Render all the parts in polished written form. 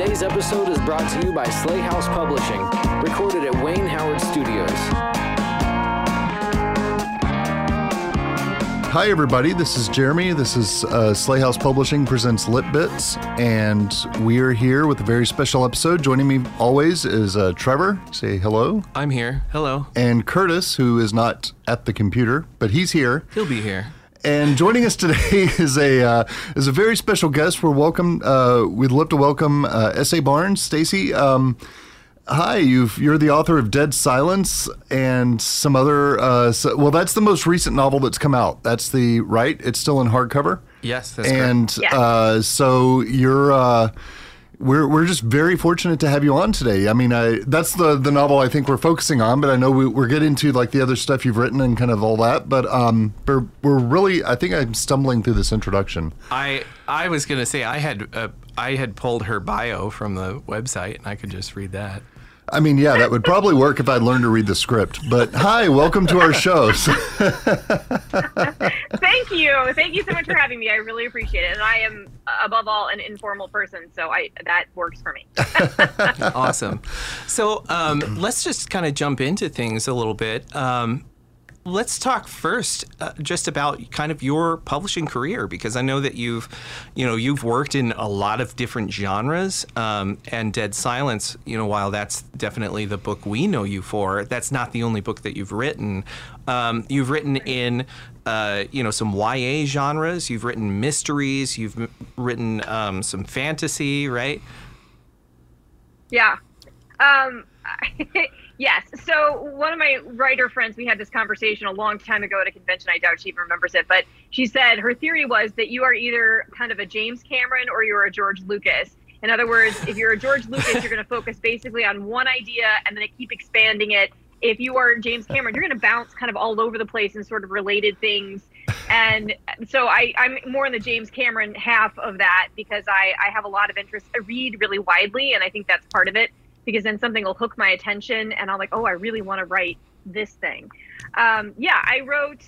Today's episode is brought to you by Slay House Publishing, recorded at Wayne Howard Studios. Hi everybody, this is Jeremy. This is Slay House Publishing presents Lit Bits, and we are here with a very special episode. Joining me always is Trevor. Say hello. I'm here. Hello. And Curtis, who is not at the computer, but he's here. He'll be here. And joining us today is a very special guest. We'd love to welcome S.A. Barnes. Stacy, hi. You're the author of Dead Silence and some other. Well, that's the most recent novel that's come out. That's right. It's still in hardcover. Yes, that's correct. Yes. So you're. We're just very fortunate to have you on today. I mean, that's the novel I think we're focusing on, but I know we're getting to like the other stuff you've written and kind of all that. But we're really, I think I'm stumbling through this introduction. I was gonna say I had pulled her bio from the website and I could just read that. I mean, yeah, that would probably work if I'd learned to read the script. But hi, welcome to our show. Thank you. Thank you so much for having me. I really appreciate it. And I am, above all, an informal person, so that works for me. Awesome. So let's just kind of jump into things a little bit. Let's talk first just about kind of your publishing career, because I know that you've worked in a lot of different genres, and Dead Silence, while that's definitely the book we know you for, that's not the only book that you've written. You've written in some YA genres, you've written mysteries, you've written some fantasy, right? Yeah. Yes. So one of my writer friends, we had this conversation a long time ago at a convention. I doubt she even remembers it, but she said her theory was that you are either kind of a James Cameron or you're a George Lucas. In other words, if you're a George Lucas, you're going to focus basically on one idea and then keep expanding it. If you are James Cameron, you're going to bounce kind of all over the place in sort of related things. And so I'm more in the James Cameron half of that because I have a lot of interest. I read really widely, and I think that's part of it, because then something will hook my attention and I'm like, oh, I really want to write this thing. I wrote,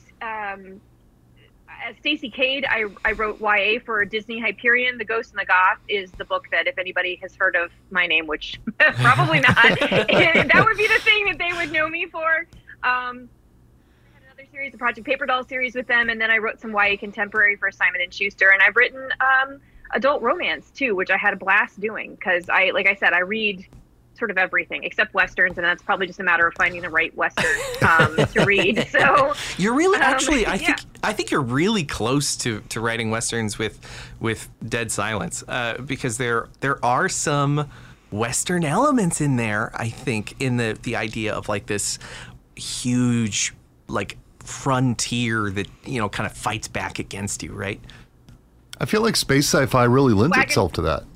as Stacy Cade, I wrote YA for Disney Hyperion. The Ghost and the Goth is the book that if anybody has heard of my name, which probably not, that would be the thing that they would know me for. I had another series, the Project Paper Doll series with them, and then I wrote some YA contemporary for Simon & Schuster, and I've written adult romance too, which I had a blast doing because like I said, I read sort of everything except Westerns, and that's probably just a matter of finding the right Western to read. So you're really actually I think you're really close to writing Westerns with Dead Silence, because there are some Western elements in there, I think, in the idea of like this huge like frontier that kind of fights back against you, right? I feel like space sci-fi really lends itself to that.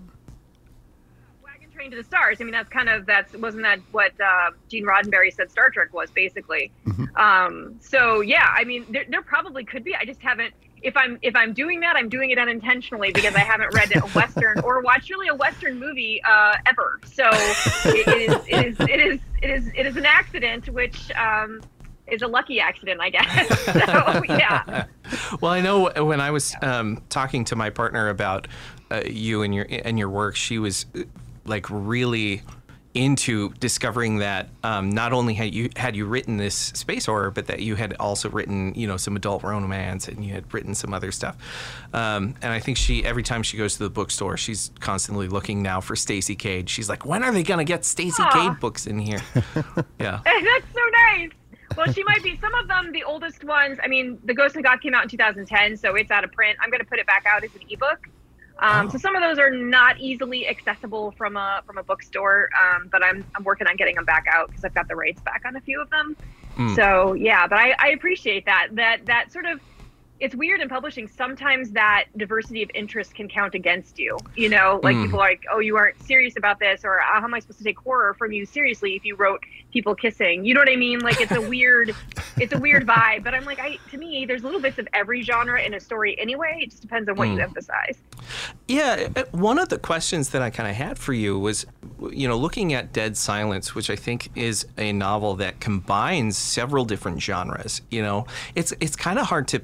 To the stars. I mean, wasn't that what Gene Roddenberry said Star Trek was basically? Mm-hmm. So yeah, I mean, there probably could be. I just haven't. If I'm doing that, I'm doing it unintentionally because I haven't read a Western or watched really a Western movie ever. So it is an accident, which is a lucky accident, I guess. So yeah. Well, I know when I was talking to my partner about you and your work, she was like really into discovering that not only had you written this space horror, but that you had also written some adult romance, and you had written some other stuff. And I think every time she goes to the bookstore, she's constantly looking now for Stacy Cade. She's like, when are they gonna get Stacy Cade books in here? Yeah, that's so nice. Well, she might be. Some of them, the oldest ones. I mean, The Ghost and the Goth came out in 2010, so it's out of print. I'm going to put it back out as an ebook. So some of those are not easily accessible from a bookstore, but I'm working on getting them back out because I've got the rights back on a few of them. So yeah, but I appreciate that sort of. It's weird in publishing. Sometimes that diversity of interest can count against you. Like people are like, oh, you aren't serious about this, or how am I supposed to take horror from you seriously if you wrote people kissing? You know what I mean? Like it's a weird vibe. But I'm like, to me, there's little bits of every genre in a story anyway. It just depends on what you emphasize. Yeah, one of the questions that I kind of had for you was, looking at Dead Silence, which I think is a novel that combines several different genres. It's kind of hard to pin down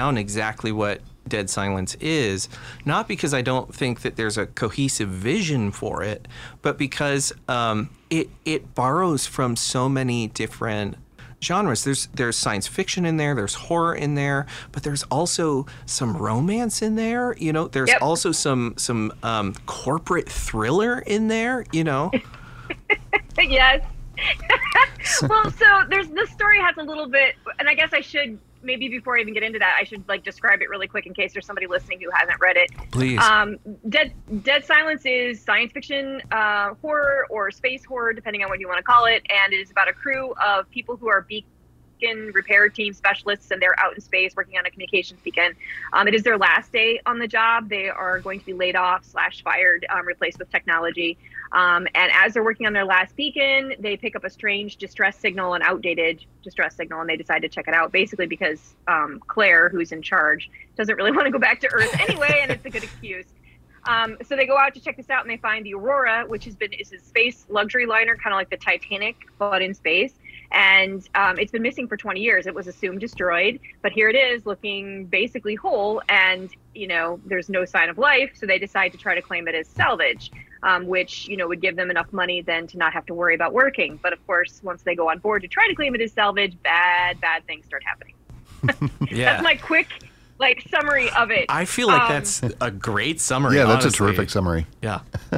down exactly what Dead Silence is, not because I don't think that there's a cohesive vision for it, but because it borrows from so many different genres. There's science fiction in there, there's horror in there, but there's also some romance in there. There's also some corporate thriller in there. Yes. Well, so this story has a little bit, and I guess I should, maybe before I even get into that, I should describe it really quick in case there's somebody listening who hasn't read it. Please. Dead Silence is science fiction horror or space horror, depending on what you want to call it, and it is about a crew of people who are beacon repair team specialists, and they're out in space working on a communications beacon. It is their last day on the job. They are going to be laid off / fired, replaced with technology. And as they're working on their last beacon, they pick up a strange distress signal, an outdated distress signal, and they decide to check it out, basically because Claire, who's in charge, doesn't really want to go back to Earth anyway, and it's a good excuse. So they go out to check this out, and they find the Aurora, which is a space luxury liner, kind of like the Titanic, but in space. And it's been missing for 20 years. It was assumed destroyed, but here it is looking basically whole, and there's no sign of life. So they decide to try to claim it as salvage, which would give them enough money then to not have to worry about working. But of course, once they go on board to try to claim it as salvage, bad things start happening. Yeah. That's my quick summary of it. I feel like that's a great summary. Yeah, that's honestly. a terrific summary. Yeah. So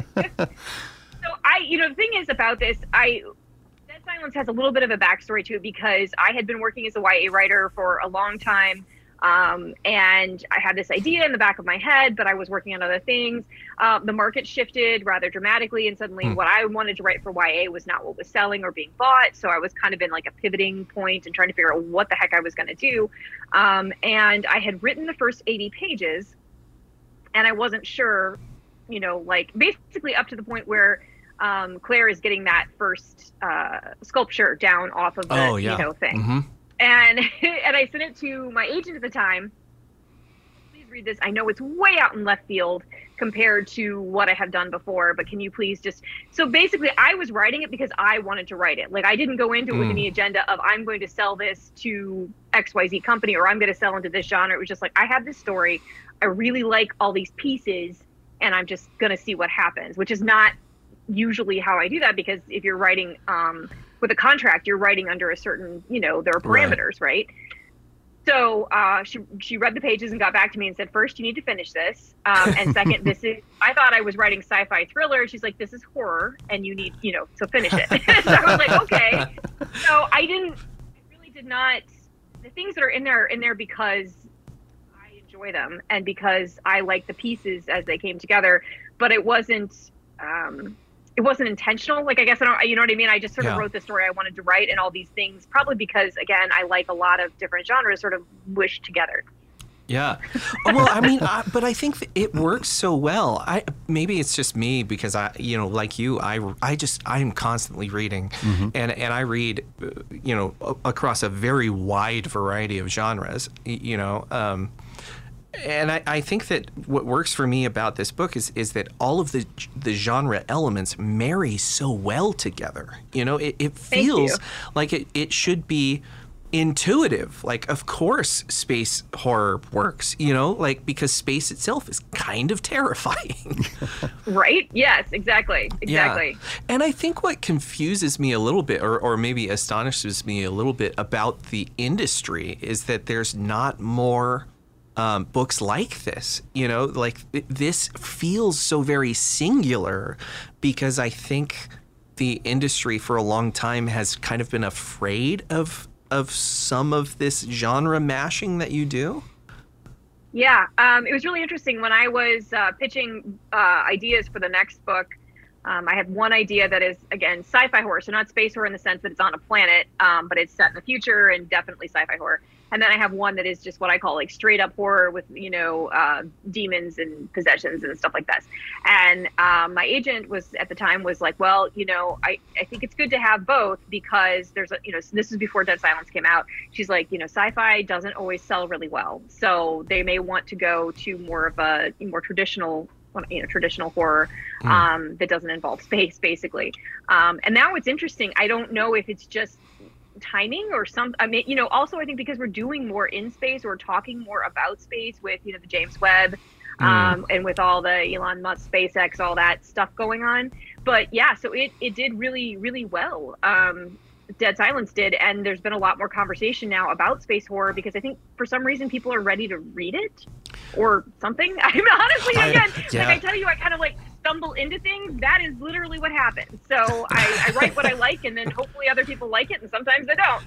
the thing is about this, Dead Silence has a little bit of a backstory to it because I had been working as a YA writer for a long time. And I had this idea in the back of my head, but I was working on other things. The market shifted rather dramatically, and suddenly what I wanted to write for YA was not what was selling or being bought. So I was kind of in like a pivoting point and trying to figure out what the heck I was going to do. And I had written the first 80 pages, and I wasn't sure, basically up to the point where Claire is getting that first sculpture down off of the thing. Mm-hmm. And I sent it to my agent at the time. Please read this. I know it's way out in left field compared to what I have done before, but can you please so basically I was writing it because I wanted to write it. Like, I didn't go into it with any agenda of I'm going to sell this to XYZ company or I'm going to sell into this genre. It was just like, I have this story. I really like all these pieces and I'm just going to see what happens, which is not usually how I do that, because if you're writing with a contract, you're writing under a certain, there are parameters, right? So she read the pages and got back to me and said, first, you need to finish this. And second, I thought I was writing sci-fi thriller. She's like, this is horror and you need, so finish it. So I was like, okay. So I really did not, the things that are in there because I enjoy them and because I like the pieces as they came together, but it wasn't intentional. Like, I guess you know what I mean? I just sort of wrote the story I wanted to write, and all these things, probably because, again, I like a lot of different genres sort of wished together. Yeah. Well, I mean, but I think it works so well. Maybe it's just me because like you, I'm constantly reading, and I read, across a very wide variety of genres, And I think that what works for me about this book is that all of the genre elements marry so well together. It feels like it should be intuitive. Like, of course, space horror works, because space itself is kind of terrifying. Right? Yes, exactly. Yeah. And I think what confuses me a little bit, or maybe astonishes me a little bit about the industry, is that there's not more books like this. This feels so very singular, because I think the industry for a long time has kind of been afraid of some of this genre mashing that you do. Yeah, it was really interesting when I was pitching ideas for the next book. I had one idea that is, again, sci-fi horror, so not space horror in the sense that it's on a planet, but it's set in the future and definitely sci-fi horror. And then I have one that is just what I call like straight up horror with, demons and possessions and stuff like that. And my agent at the time was like, well, I think it's good to have both, because there's this is before Dead Silence came out. She's like, sci-fi doesn't always sell really well. So they may want to go to more of a more traditional horror that doesn't involve space, basically. And now it's interesting. I don't know if it's just timing or some, I mean, also I think because we're doing more in space or talking more about space with, the James Webb, and with all the Elon Musk, SpaceX, all that stuff going on. But yeah, so it did really, really well. Dead Silence did. And there's been a lot more conversation now about space horror because I think for some reason people are ready to read it or something. I mean, honestly, again, like I tell you, I kind of like stumble into things. That is literally what happens. So I write what I like, and then hopefully other people like it, and sometimes they don't.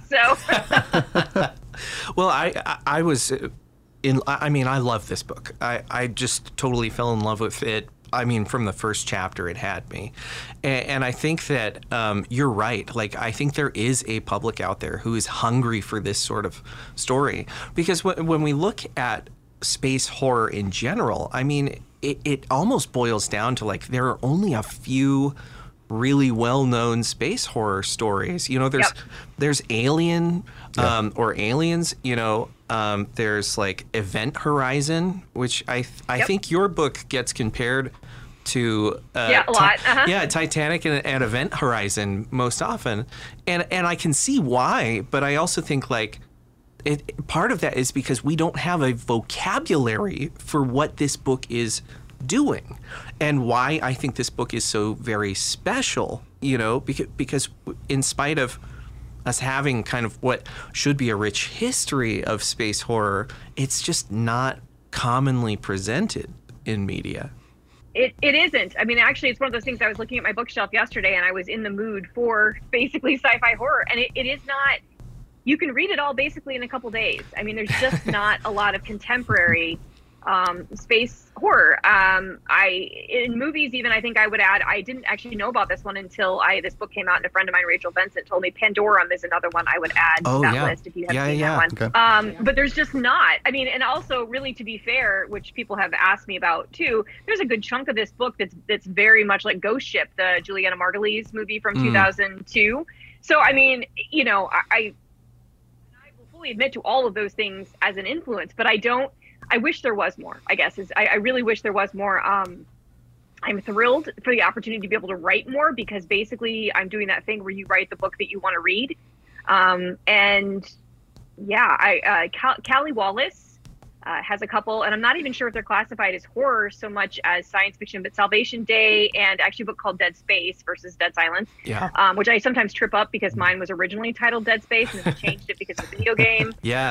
So well, I was I mean, I love this book. I just totally fell in love with it. I mean, from the first chapter, it had me. And I think that you're right. Like, I think there is a public out there who is hungry for this sort of story. Because when we look at space horror in general, I mean, it almost boils down to, like, there are only a few really well-known space horror stories. There's Alien or Aliens, there's like Event Horizon, which I think your book gets compared to a lot. Titanic and Event Horizon most often, and I can see why, but I also think like part of that is because we don't have a vocabulary for what this book is doing, and why I think this book is so very special, because in spite of us having kind of what should be a rich history of space horror, it's just not commonly presented in media. It isn't. I mean, actually, it's one of those things. I was looking at my bookshelf yesterday, and I was in the mood for basically sci-fi horror, and it is not. You can read it all basically in a couple days. I mean, there's just not a lot of contemporary space horror. In movies, even, I think I would add, I didn't actually know about this one until this book came out, and a friend of mine, Rachel Benson, told me Pandorum is another one I would add to that list if you haven't seen that one. Okay. But there's just not. I mean, and also, really, to be fair, which people have asked me about too, there's a good chunk of this book that's very much like Ghost Ship, the Juliana Margulies movie from 2002. So, I mean, I will fully admit to all of those things as an influence, but I wish there was more, I guess. I really wish there was more. I'm thrilled for the opportunity to be able to write more because basically I'm doing that thing where you write the book that you want to read. Callie Wallace has a couple, and I'm not even sure if they're classified as horror so much as science fiction, but Salvation Day and actually a book called Dead Space versus Dead Silence, which I sometimes trip up because mine was originally titled Dead Space and then we changed it because of the video game.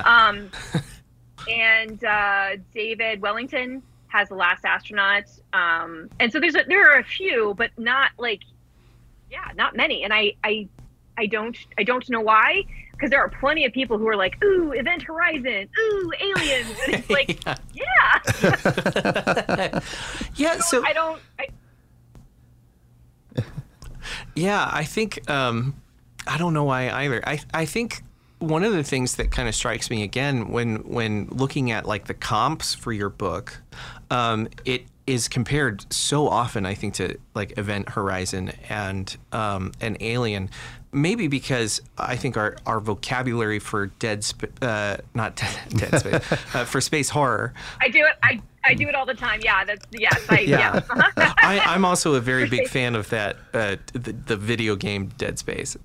And David Wellington has The Last Astronaut. And so there are a few, but not not many. And I don't know why, because there are plenty of people who are like, ooh, Event Horizon, ooh, Aliens. And it's like, So I think, I don't know why either. I think one of the things that kind of strikes me again when looking at like the comps for your book, it is compared so often, I think, to like Event Horizon and Alien, maybe because I think our vocabulary for dead space for space horror. I do it all the time. Yeah, I'm also a very big fan of that the video game Dead Space.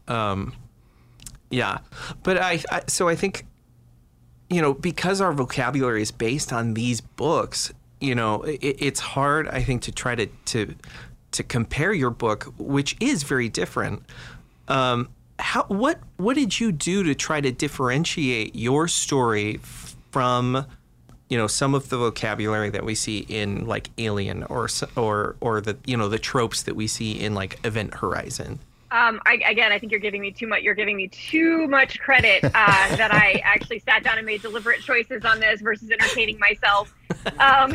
But I think, because our vocabulary is based on these books, it's hard, I think, to try to compare your book, which is very different. What did you do to try to differentiate your story from, some of the vocabulary that we see in like Alien or the, the tropes that we see in like Event Horizon? I think you're giving me too much. You're giving me too much credit that I actually sat down and made deliberate choices on this versus entertaining myself. So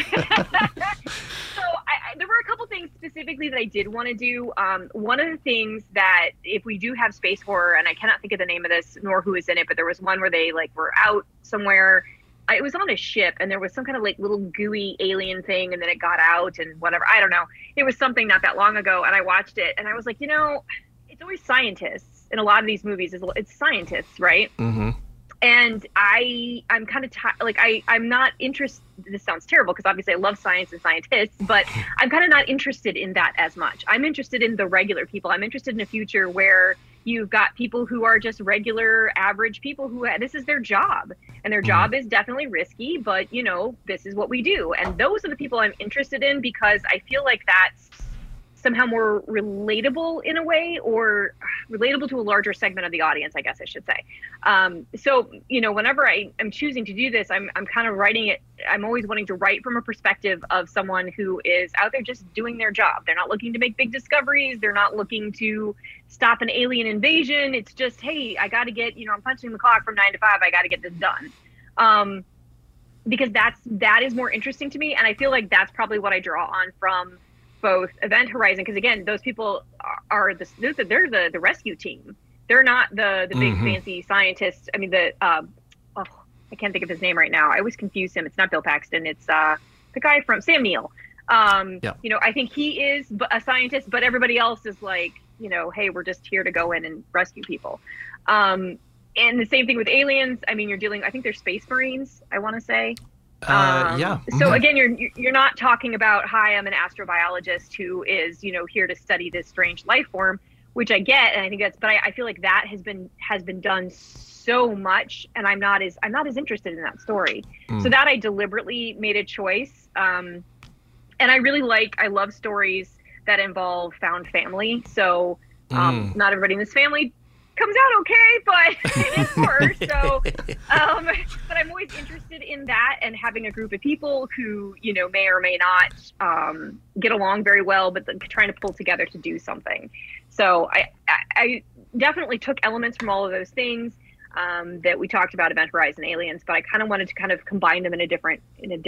there were a couple things specifically that I did want to do. One of the things that, if we do have space horror, and I cannot think of the name of this nor who is in it, but there was one where they were out somewhere. It was on a ship, and there was some kind of little gooey alien thing, and then it got out and whatever. I don't know. It was something not that long ago, and I watched it, and I was like, it's always scientists in a lot of these movies. It's scientists, right? Mm-hmm. And I'm kind of I'm not interested. This sounds terrible because obviously I love science and scientists, but I'm kind of not interested in that as much. I'm interested in the regular people. I'm interested in a future where You've got people who are just regular, average people who this is their job, and their job is definitely risky, but you know, this is what we do. And those are the people I'm interested in because I feel like that's somehow more relatable in a way, or relatable to a larger segment of the audience, I guess I should say. So, you know, whenever I'm choosing to do this, I'm kind of writing it. I'm always wanting to write from a perspective of someone who is out there just doing their job. They're not looking to make big discoveries. They're not looking to stop an alien invasion. It's just, hey, I got to get, you know, I'm punching the clock from 9 to 5. I got to get this done. Because that is more interesting to me. And I feel like that's probably what I draw on from both Event Horizon, because again, those people are they're the rescue team. They're not the big fancy scientists. I mean, I can't think of his name right now. I always confuse him. It's not Bill Paxton. It's the guy from Sam Neill. You know, I think he is a scientist, but everybody else is like, you know, hey, we're just here to go in and rescue people. And the same thing with aliens. I mean, I think they're Space Marines, I want to say. So again, you're not talking about, hi, I'm an astrobiologist who is, you know, here to study this strange life form, which I get, and I think but I feel like that has been done so much, and I'm not as interested in that story. So that I deliberately made a choice, and I love stories that involve found family. So not everybody in this family comes out okay, but it is horror. So, but I'm always interested in that, and having a group of people who, you know, may or may not get along very well, but trying to pull together to do something. So I definitely took elements from all of those things that we talked about, Event Horizon, Aliens, but I kind of wanted to kind of combine them in a different,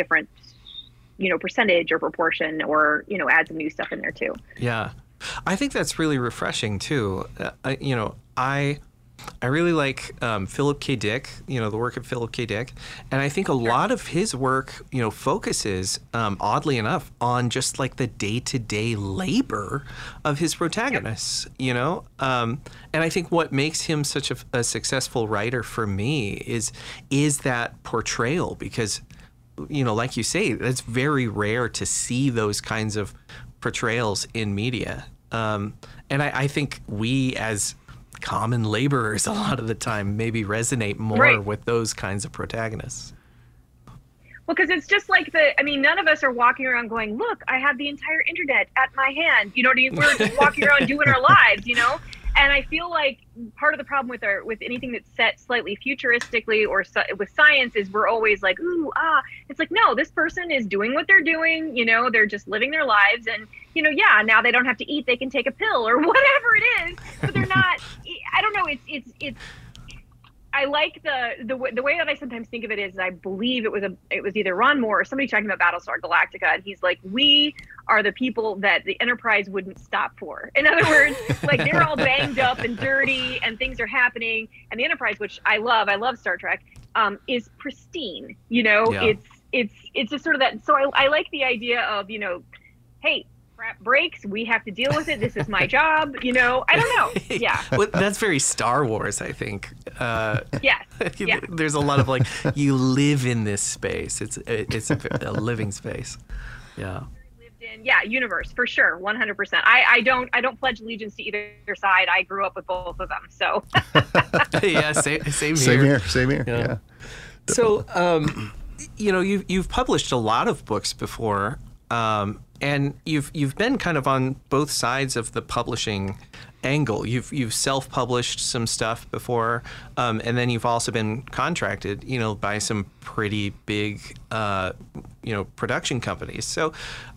you know, percentage or proportion, or, you know, add some new stuff in there too. Yeah. I think that's really refreshing too. You know, I really like Philip K. Dick, you know, the work of Philip K. Dick. And I think a lot of his work, you know, focuses, oddly enough, on just like the day-to-day labor of his protagonists, you know? And I think what makes him such a successful writer for me is that portrayal, because, you know, like you say, it's very rare to see those kinds of portrayals in media. And I think we as common laborers a lot of the time maybe resonate more with those kinds of protagonists. Well, because it's just like none of us are walking around going, look, I have the entire internet at my hand. You know what I mean? We're just walking around doing our lives, you know? And I feel like part of the problem with anything that's set slightly futuristically or with science is we're always like, ooh, it's like, no, this person is doing what they're doing. You know, they're just living their lives, and, you know, yeah, now they don't have to eat, they can take a pill or whatever it is, but they're not, I don't know. It's, I like the way that I sometimes think of it is, I believe it was either Ron Moore or somebody talking about Battlestar Galactica, and he's like, we are the people that the Enterprise wouldn't stop for. In other words, like, they're all banged up and dirty and things are happening, and the Enterprise, which I love Star Trek, is pristine. You know, it's just sort of that. So I like the idea of, you know, hey, crap breaks, we have to deal with it, this is my job, you know. I don't know. Yeah. Well, that's very Star Wars, I think. Yes. Yeah. There's a lot of like, you live in this space. It's a living space. Yeah. Lived in, yeah, universe for sure, 100%. I don't pledge allegiance to either side. I grew up with both of them, so. Yeah, same here. Same here. Yeah. So, you know, you've published a lot of books before. And you've been kind of on both sides of the publishing angle. You've self-published some stuff before, and then you've also been contracted, you know, by some pretty big, you know, production companies. So,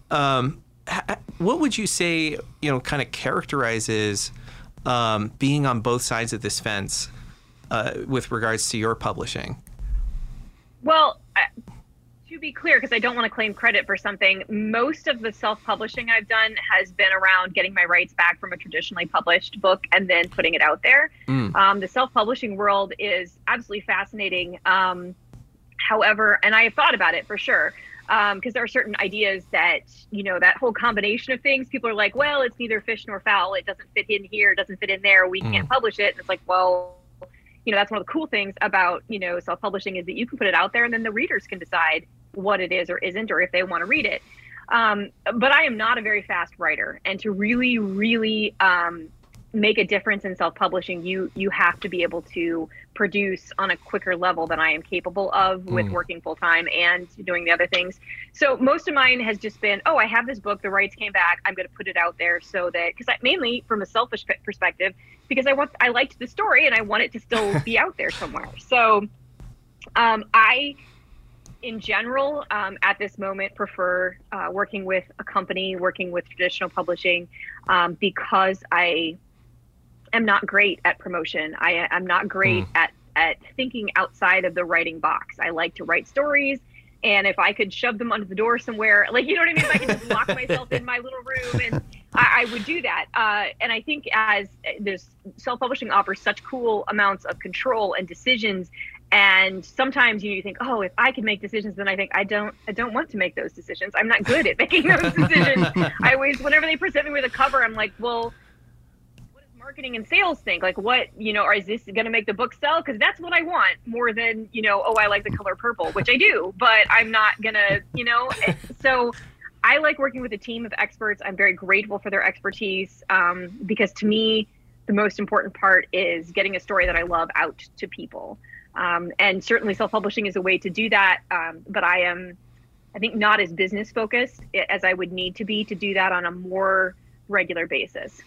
what would you say, you know, kind of characterizes being on both sides of this fence with regards to your publishing? Well, to be clear, because I don't want to claim credit for something, most of the self-publishing I've done has been around getting my rights back from a traditionally published book and then putting it out there. The self-publishing world is absolutely fascinating. However, and I have thought about it for sure, because there are certain ideas that, you know, that whole combination of things, people are like, well, it's neither fish nor fowl. It doesn't fit in here, it doesn't fit in there. We can't publish it. And it's like, well, you know, that's one of the cool things about, you know, self-publishing is that you can put it out there and then the readers can decide what it is or isn't, or if they want to read it. But I am not a very fast writer, and to really make a difference in self-publishing, you have to be able to produce on a quicker level than I am capable of with working full-time and doing the other things. So most of mine has just been, I have this book, the rights came back, I'm going to put it out there so that, because mainly from a selfish perspective, because I liked the story and I want it to still be out there somewhere. So I, in general, at this moment, prefer working with a company, working with traditional publishing, because I am not great at promotion. I'm not great at thinking outside of the writing box. I like to write stories, and if I could shove them under the door somewhere, like, you know what I mean? If I could just lock myself in my little room, and I would do that. And I think as there's self-publishing offers such cool amounts of control and decisions. And sometimes you think, if I could make decisions, then I think I don't want to make those decisions. I'm not good at making those decisions. I always, whenever they present me with a cover, I'm like, well, what does marketing and sales think? Like, what, or is this going to make the book sell? Because that's what I want more than, I like the color purple, which I do, but I'm not going to, So I like working with a team of experts. I'm very grateful for their expertise, because to me, the most important part is getting a story that I love out to people. And certainly self-publishing is a way to do that. But I think, not as business focused as I would need to be to do that on a more regular basis.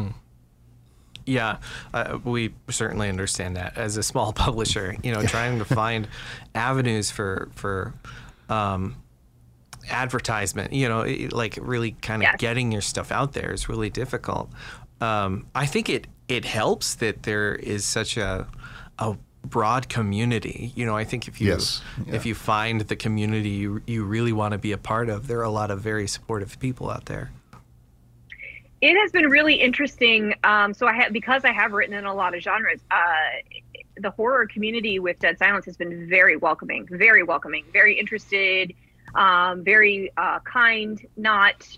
Yeah, we certainly understand that as a small publisher, trying to find avenues for advertisement, like really kind of getting your stuff out there is really difficult. I think it helps that there is such a broad community. I think if you find the community you really want to be a part of, there are a lot of very supportive people out there. It has been really interesting. Because I have written in a lot of genres, the horror community with Dead Silence has been very welcoming, very interested, very kind, not,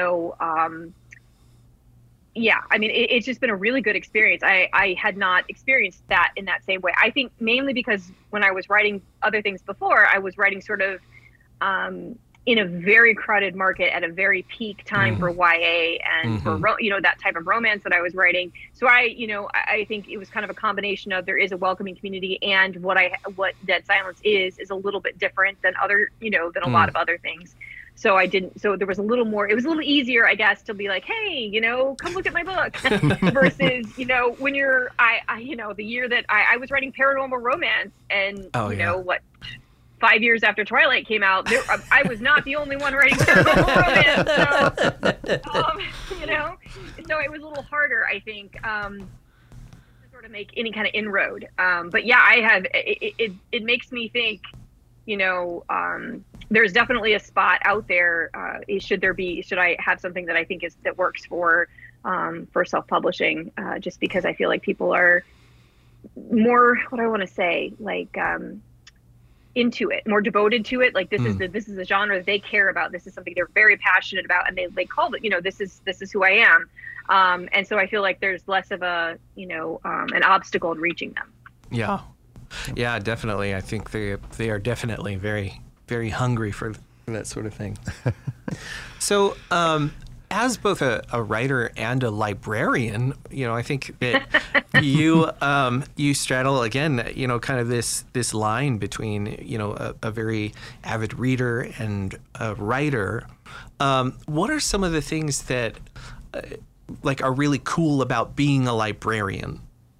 it's just been a really good experience. I had not experienced that in that same way. I think mainly because when I was writing other things before, I was writing sort of in a very crowded market at a very peak time for YA and for that type of romance that I was writing. So I think it was kind of a combination of, there is a welcoming community, and what Dead Silence is a little bit different than other than a lot of other things. So there was a little more, it was a little easier, I guess, to be like, hey, come look at my book versus, when you're, the year that I was writing paranormal romance, and, 5 years after Twilight came out, I was not the only one writing paranormal romance. So it was a little harder, I think, to sort of make any kind of inroad. But yeah, it makes me think, there's definitely a spot out there. Should I have something that I think that works for self-publishing? Just because I feel like people are more, what do I want to say, like into it, more devoted to it. Like this is a genre that they care about. This is something they're very passionate about, and they call it. This is who I am. And so I feel like there's less of a an obstacle in reaching them. Yeah. Yeah, definitely. I think they are definitely very, very hungry for that sort of thing. So, as both a writer and a librarian, I think that you straddle, again, kind of this line between, a very avid reader and a writer. What are some of the things that are really cool about being a librarian?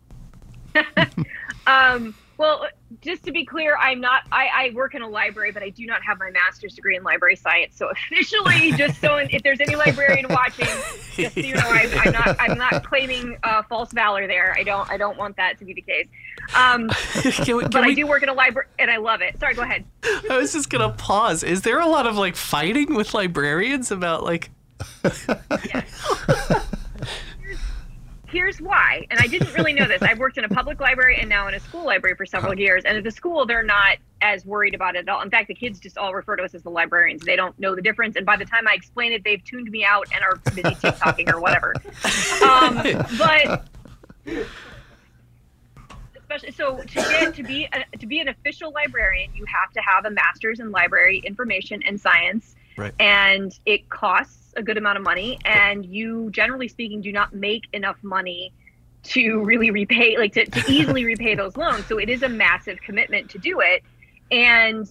Well, just to be clear, I work in a library, but I do not have my master's degree in library science. So officially, if there's any librarian watching, just so you know, I'm not claiming false valor there. I don't want that to be the case. I do work in a library, and I love it. Sorry, go ahead. I was just gonna pause. Is there a lot of fighting with librarians about Yes. Here's why, and I didn't really know this. I've worked in a public library and now in a school library for several years, and at the school, they're not as worried about it at all. In fact, the kids just all refer to us as the librarians. They don't know the difference, and by the time I explain it, they've tuned me out and are busy TikToking or whatever. But especially, so to be an official librarian, you have to have a master's in library information and science. Right. And it costs a good amount of money, and you, generally speaking, do not make enough money to really repay, like to easily repay those loans. So it is a massive commitment to do it. And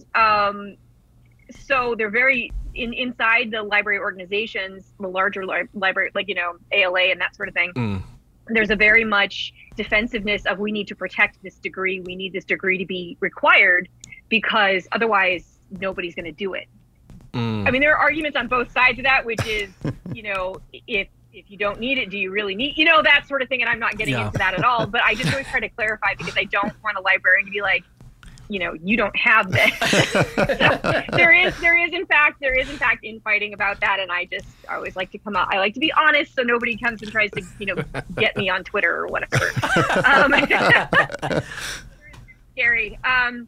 so they're very inside the library organizations, the larger library, like, ALA and that sort of thing. There's a very much defensiveness of, we need to protect this degree. We need this degree to be required because otherwise nobody's going to do it. I mean, there are arguments on both sides of that, which is, if you don't need it, do you really need, that sort of thing. And I'm not getting into that at all, but I just always try to clarify, because I don't want a librarian to be like, you don't have this. So there is in fact infighting about that. And I always like to come out. I like to be honest, so nobody comes and tries to, get me on Twitter or whatever. Scary.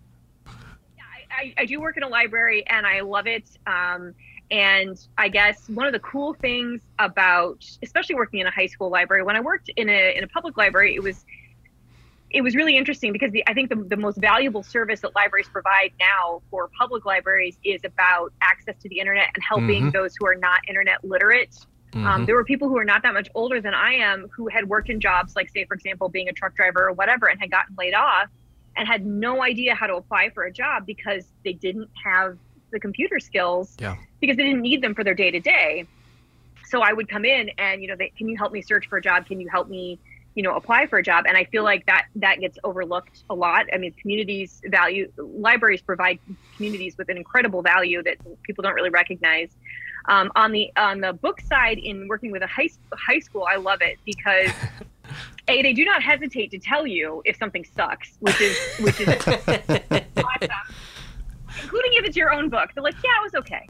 I do work in a library and I love it. And I guess one of the cool things about, especially working in a high school library, when I worked in a public library, it was really interesting, because I think the most valuable service that libraries provide now for public libraries is about access to the internet and helping those who are not internet literate. There were people who are not that much older than I am who had worked in jobs like, say, for example, being a truck driver or whatever, and had gotten laid off and had no idea how to apply for a job because they didn't have the computer skills, because they didn't need them for their day to day. So I would come in and, can you help me search for a job? Can you help me, apply for a job? And I feel like that gets overlooked a lot. I mean, libraries provide communities with an incredible value that people don't really recognize. On the book side, in working with a high school, I love it because they do not hesitate to tell you if something sucks, which is awesome. Including if it's your own book. They're like, yeah, it was okay.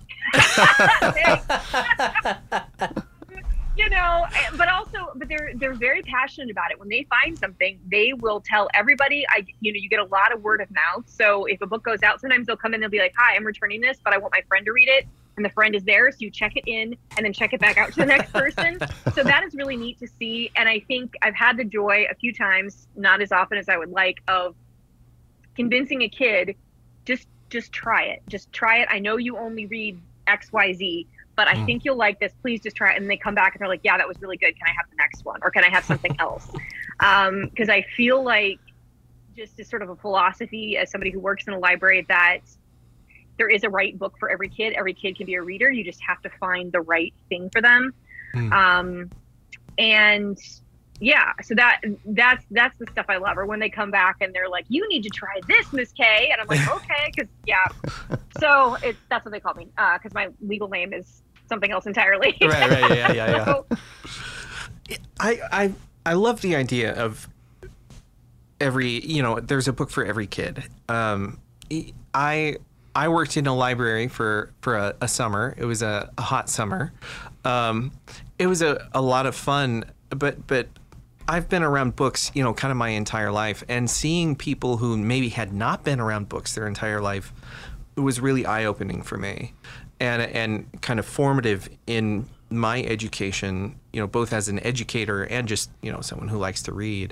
But they're very passionate about it. When they find something, they will tell everybody. You get a lot of word of mouth. So if a book goes out, sometimes they'll come in, they'll be like, hi, I'm returning this, but I want my friend to read it. And the friend is there, so you check it in and then check it back out to the next person. So that is really neat to see. And I think I've had the joy a few times, not as often as I would like, of convincing a kid, just try it. Just try it. I know you only read XYZ, but I think you'll like this. Please just try it. And they come back and they're like, yeah, that was really good. Can I have the next one? Or can I have something else? Because I feel like, just as sort of a philosophy as somebody who works in a library, that there is a right book for every kid. Every kid can be a reader. You just have to find the right thing for them. And yeah, so that's the stuff I love. Or when they come back and they're like, you need to try this, Miss K. And I'm like, okay, because so that's what they call me, because my legal name is something else entirely. Right, yeah. So, I love the idea of there's a book for every kid. I worked in a library for a summer. It was a hot summer. It was a lot of fun, but I've been around books, kind of my entire life, and seeing people who maybe had not been around books their entire life, it was really eye-opening for me, and kind of formative in my education, both as an educator and just, someone who likes to read.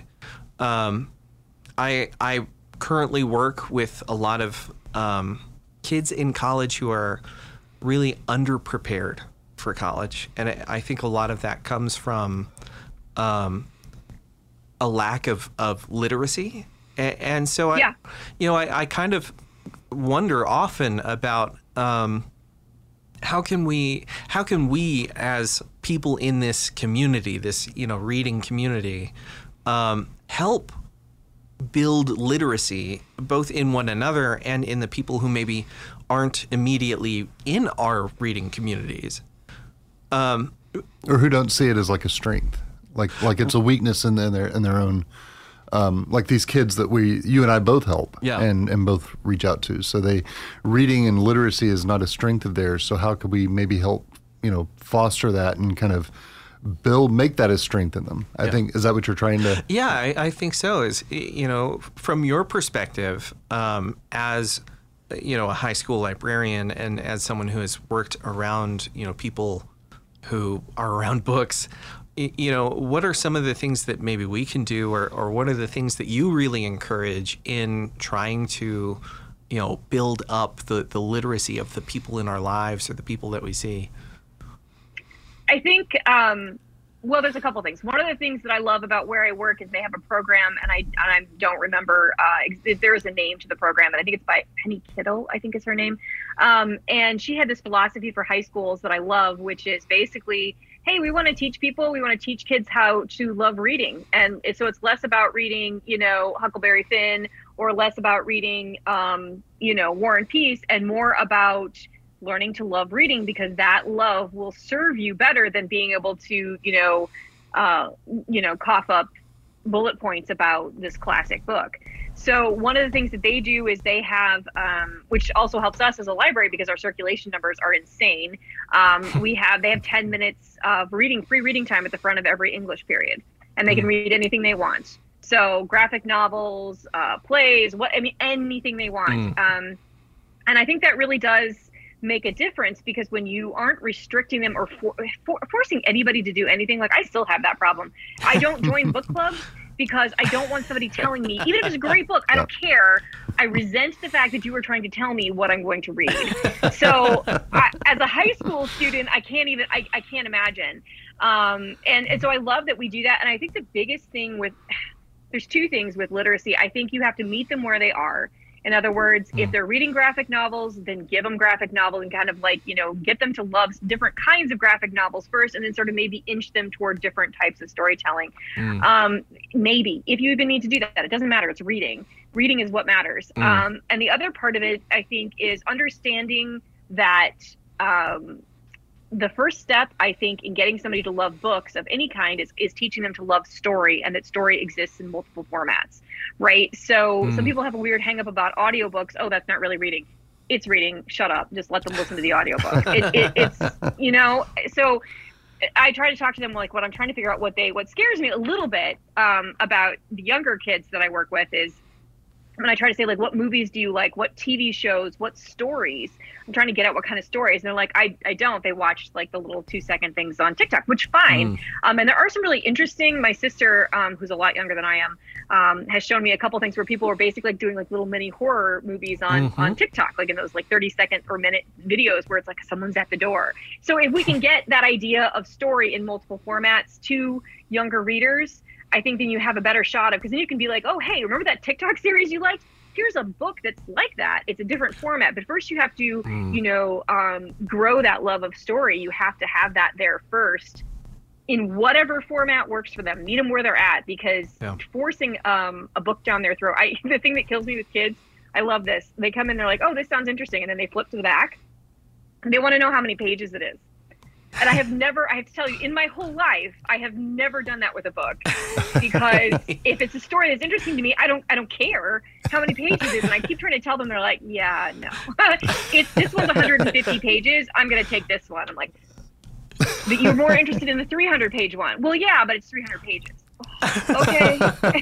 I currently work with a lot of kids in college who are really underprepared for college, and I think a lot of that comes from a lack of literacy, and so I kind of wonder often about how can we as people in this community, this reading community, help build literacy both in one another and in the people who maybe aren't immediately in our reading communities, or who don't see it as like a strength. Like it's a weakness in their own, like these kids that you and I both help and both reach out to. So reading and literacy is not a strength of theirs. So how could we maybe help, foster that and kind of make that a strength in them? I think, is that what you're trying to? Yeah, I think so. Is, from your perspective, as, a high school librarian and as someone who has worked around, people who are around books, what are some of the things that maybe we can do, or what are the things that you really encourage in trying to, build up the literacy of the people in our lives or the people that we see? I think Well, there's a couple things. One of the things that I love about where I work is they have a program, and I don't remember if there is a name to the program, and I think it's by Penny Kittle, I think is her name. And she had this philosophy for high schools that I love, which is basically, hey, we want to teach kids how to love reading. And so it's less about reading, Huckleberry Finn, or less about reading, War and Peace, and more about learning to love reading, because that love will serve you better than being able to, cough up bullet points about this classic book. So one of the things that they do is they have, which also helps us as a library because our circulation numbers are insane. They have 10 minutes of free reading time at the front of every English period, and they can read anything they want. So graphic novels, plays, anything they want. And I think that really does make a difference, because when you aren't restricting them or forcing anybody to do anything, like I still have that problem. I don't join book clubs because I don't want somebody telling me, even if it's a great book, I don't care. I resent the fact that you were trying to tell me what I'm going to read. So as a high school student, I can't imagine. And so I love that we do that. And I think the biggest thing there's two things with literacy. I think you have to meet them where they are. In other words, if they're reading graphic novels, then give them graphic novels and kind of get them to love different kinds of graphic novels first, and then sort of maybe inch them toward different types of storytelling. Maybe, if you even need to do that, it doesn't matter. It's reading. Reading is what matters. And the other part of it, I think, is understanding that the first step, I think, in getting somebody to love books of any kind is teaching them to love story, and that story exists in multiple formats, right? So some people have a weird hang up about audiobooks. Oh, that's not really reading. It's reading. Shut up. Just let them listen to the audiobook. It's, so I try to talk to them like what I'm trying to figure out what scares me a little bit about the younger kids that I work with is when I try to say, like, what movies do you like? What TV shows? What stories? I'm trying to get out what kind of stories. And they're like, I don't. They watch, like, the little 2-second things on TikTok, which fine. And there are some really interesting, my sister, who's a lot younger than I am, has shown me a couple things where people were basically like doing like little mini horror movies on TikTok, like in those like 30-second or minute videos where it's like someone's at the door. So if we can get that idea of story in multiple formats to younger readers, I think then you have a better shot of, because then you can be like, oh, hey, remember that TikTok series you liked? Here's a book that's like that. It's a different format. But first you have to, grow that love of story. You have to have that there first in whatever format works for them. Meet them where they're at, because forcing a book down their throat. The thing that kills me with kids, I love this. They come in, they're like, oh, this sounds interesting. And then they flip to the back. And they want to know how many pages it is. And I have to tell you, in my whole life, I have never done that with a book, because if it's a story that's interesting to me, I don't care how many pages it is. And I keep trying to tell them, they're like, yeah, no, this one's 150 pages. I'm going to take this one. I'm like, but you're more interested in the 300-page one. Well, yeah, but it's 300 pages. Okay.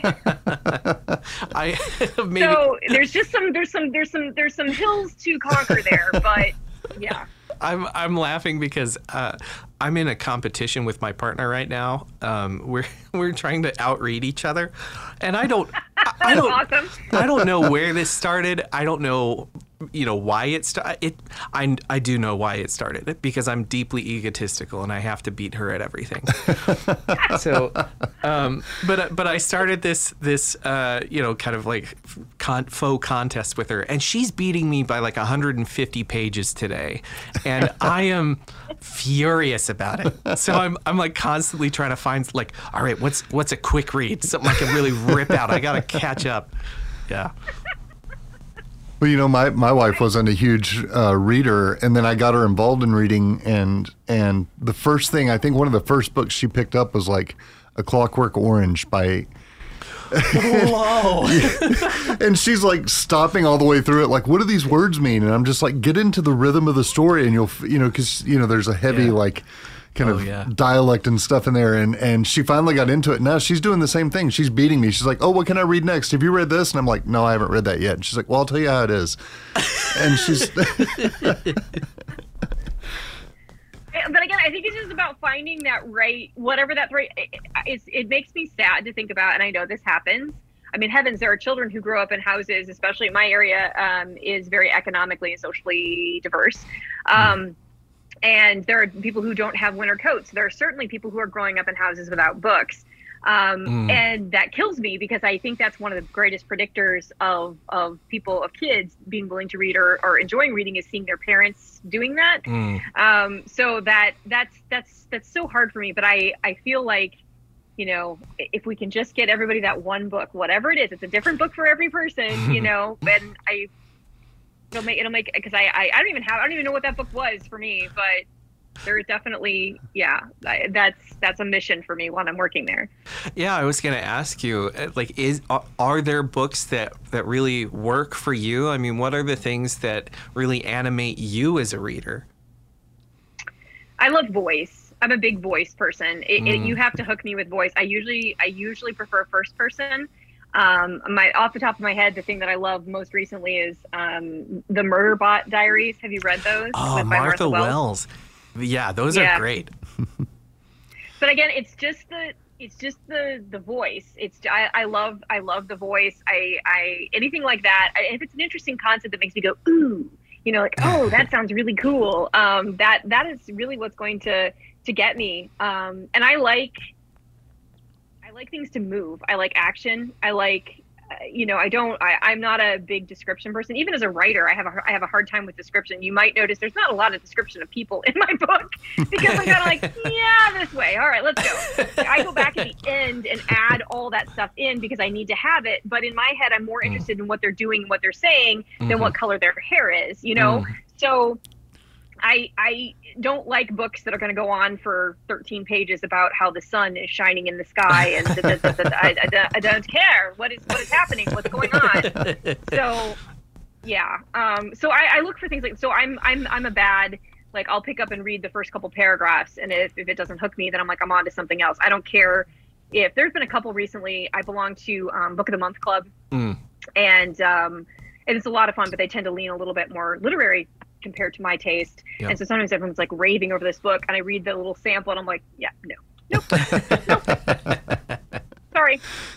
So there's some hills to conquer there, but yeah. I'm laughing because I'm in a competition with my partner right now. We're trying to outread each other, and I don't awesome. I don't know where this started. I don't know, why it started. I do know why it started, because I'm deeply egotistical and I have to beat her at everything. So, but I started this kind of like faux contest with her, and she's beating me by like 150 pages today, and I am furious about it. So I'm like constantly trying to find like, all right, what's a quick read, something I can really rip out. I gotta catch up. Yeah. Well, my wife wasn't a huge reader, and then I got her involved in reading, and the first thing, I think one of the first books she picked up was like A Clockwork Orange by... Whoa. And she's like stopping all the way through it, like, what do these words mean? And I'm just like, get into the rhythm of the story, and you'll, because, there's a heavy, like... kind of dialect and stuff in there, and she finally got into it. Now she's doing the same thing. She's beating me. She's like, oh, what can I read next? Have you read this? And I'm like, no, I haven't read that yet. And she's like, well, I'll tell you how it is. And she's but again, I think it's just about finding that right, whatever that right is. It makes me sad to think about, and I know this happens. I mean, heavens, there are children who grow up in houses, especially in my area, is very economically and socially diverse. And there are people who don't have winter coats. There are certainly people who are growing up in houses without books. And that kills me, because I think that's one of the greatest predictors of kids being willing to read or enjoying reading, is seeing their parents doing that. So that's so hard for me. But I feel like, you know, if we can just get everybody that one book, whatever it is, it's a different book for every person, you know, and it'll make, because I don't even know what that book was for me, but there is definitely, that's a mission for me when I'm working there. Yeah, I was going to ask you, like, are there books that really work for you? I mean, what are the things that really animate you as a reader? I love voice. I'm a big voice person. You have to hook me with voice. I usually prefer first person. Off the top of my head, the thing that I love most recently is the Murderbot Diaries. Have you read those? Oh, Martha Wells. Yeah, those are great. But again, it's just the voice. I love the voice. I anything like that. If it's an interesting concept that makes me go ooh, you know, like, oh, that sounds really cool. That is really what's going to get me. And I like things to move. I like action. I like, you know, I'm not a big description person. Even as a writer, I have a hard time with description. You might notice there's not a lot of description of people in my book, because I'm kind of like, yeah, this way. All right, let's go. I go back at the end and add all that stuff in because I need to have it. But in my head, I'm more interested in what they're doing and what they're saying than what color their hair is, you know? So I don't like books that are going to go on for 13 pages about how the sun is shining in the sky, and I don't care what is happening, what's going on. So yeah, so I look for things like, so I'm a bad, like, I'll pick up and read the first couple paragraphs, and if it doesn't hook me, then I'm like, I'm on to something else. I don't care if there's been a couple recently. I belong to Book of the Month Club, and it's a lot of fun, but they tend to lean a little bit more literary compared to my taste. Yep. And so sometimes everyone's like raving over this book, and I read the little sample and I'm like, yeah, nope. Sorry.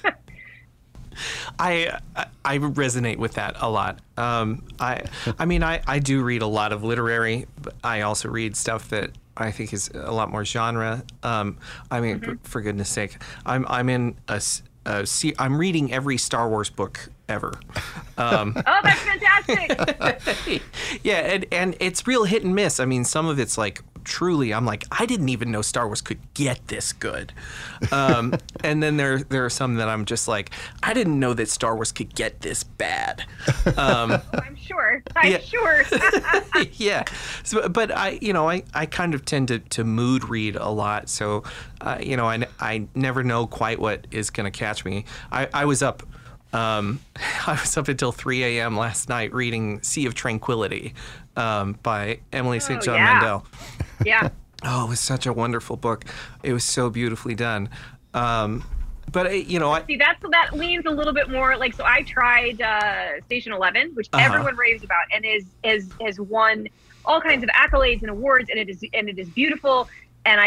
I resonate with that a lot. I mean, I do read a lot of literary, but I also read stuff that I think is a lot more genre. I mean, for goodness sake, I'm in I'm reading every Star Wars book ever. Oh, that's fantastic. Yeah, and it's real hit and miss. I mean, some of it's like, truly, I'm like, I didn't even know Star Wars could get this good. And then there are some that I'm just like, I didn't know that Star Wars could get this bad. I'm sure. Yeah. So, but I kind of tend to mood read a lot. So, I never know quite what is going to catch me. I was up until 3 a.m. last night reading Sea of Tranquility by Emily St. John Mandel. Yeah. Oh, it was such a wonderful book. It was so beautifully done. But see, that leans a little bit more like, so I tried Station 11, which everyone raves about, and has won all kinds of accolades and awards, and it is beautiful, and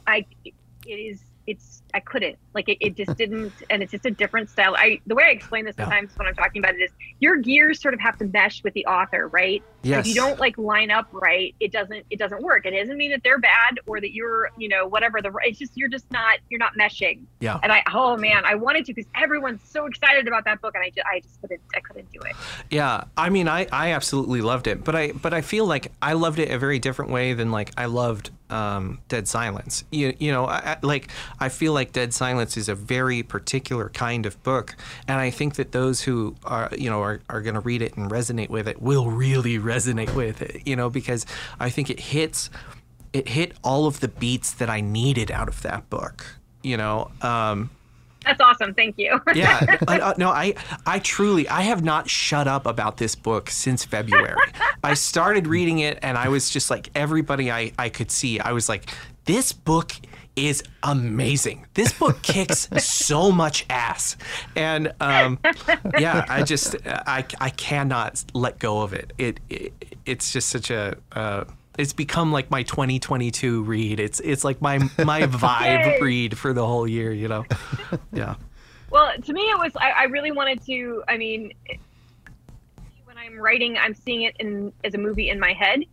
I couldn't, like, it just didn't, and it's just a different style. The way I explain this sometimes when I'm talking about it is, your gears sort of have to mesh with the author, right? Yes. If you don't like line up right, it doesn't work. It doesn't mean that they're bad or that you're, whatever. It's just you're not meshing. Yeah. And I wanted to, because everyone's so excited about that book, and I couldn't do it. Yeah. I mean, I absolutely loved it, but I feel like I loved it a very different way than like I loved Dead Silence. I feel like Dead Silence is a very particular kind of book, and I think that those who are going to read it and resonate with it will really resonate with it, because I think it hit all of the beats that I needed out of that book. That's awesome. Thank you. Yeah. No, I truly have not shut up about this book since February. I started reading it, and I was just like, everybody I could see, I was like, this book is amazing. This book kicks so much ass. And yeah, I cannot let go of it. It's just such a it's become like my 2022 read. It's like my vibe read for the whole year, Yeah. Well, to me, it was, I really wanted to, I mean, when I'm writing, I'm seeing it as a movie in my head.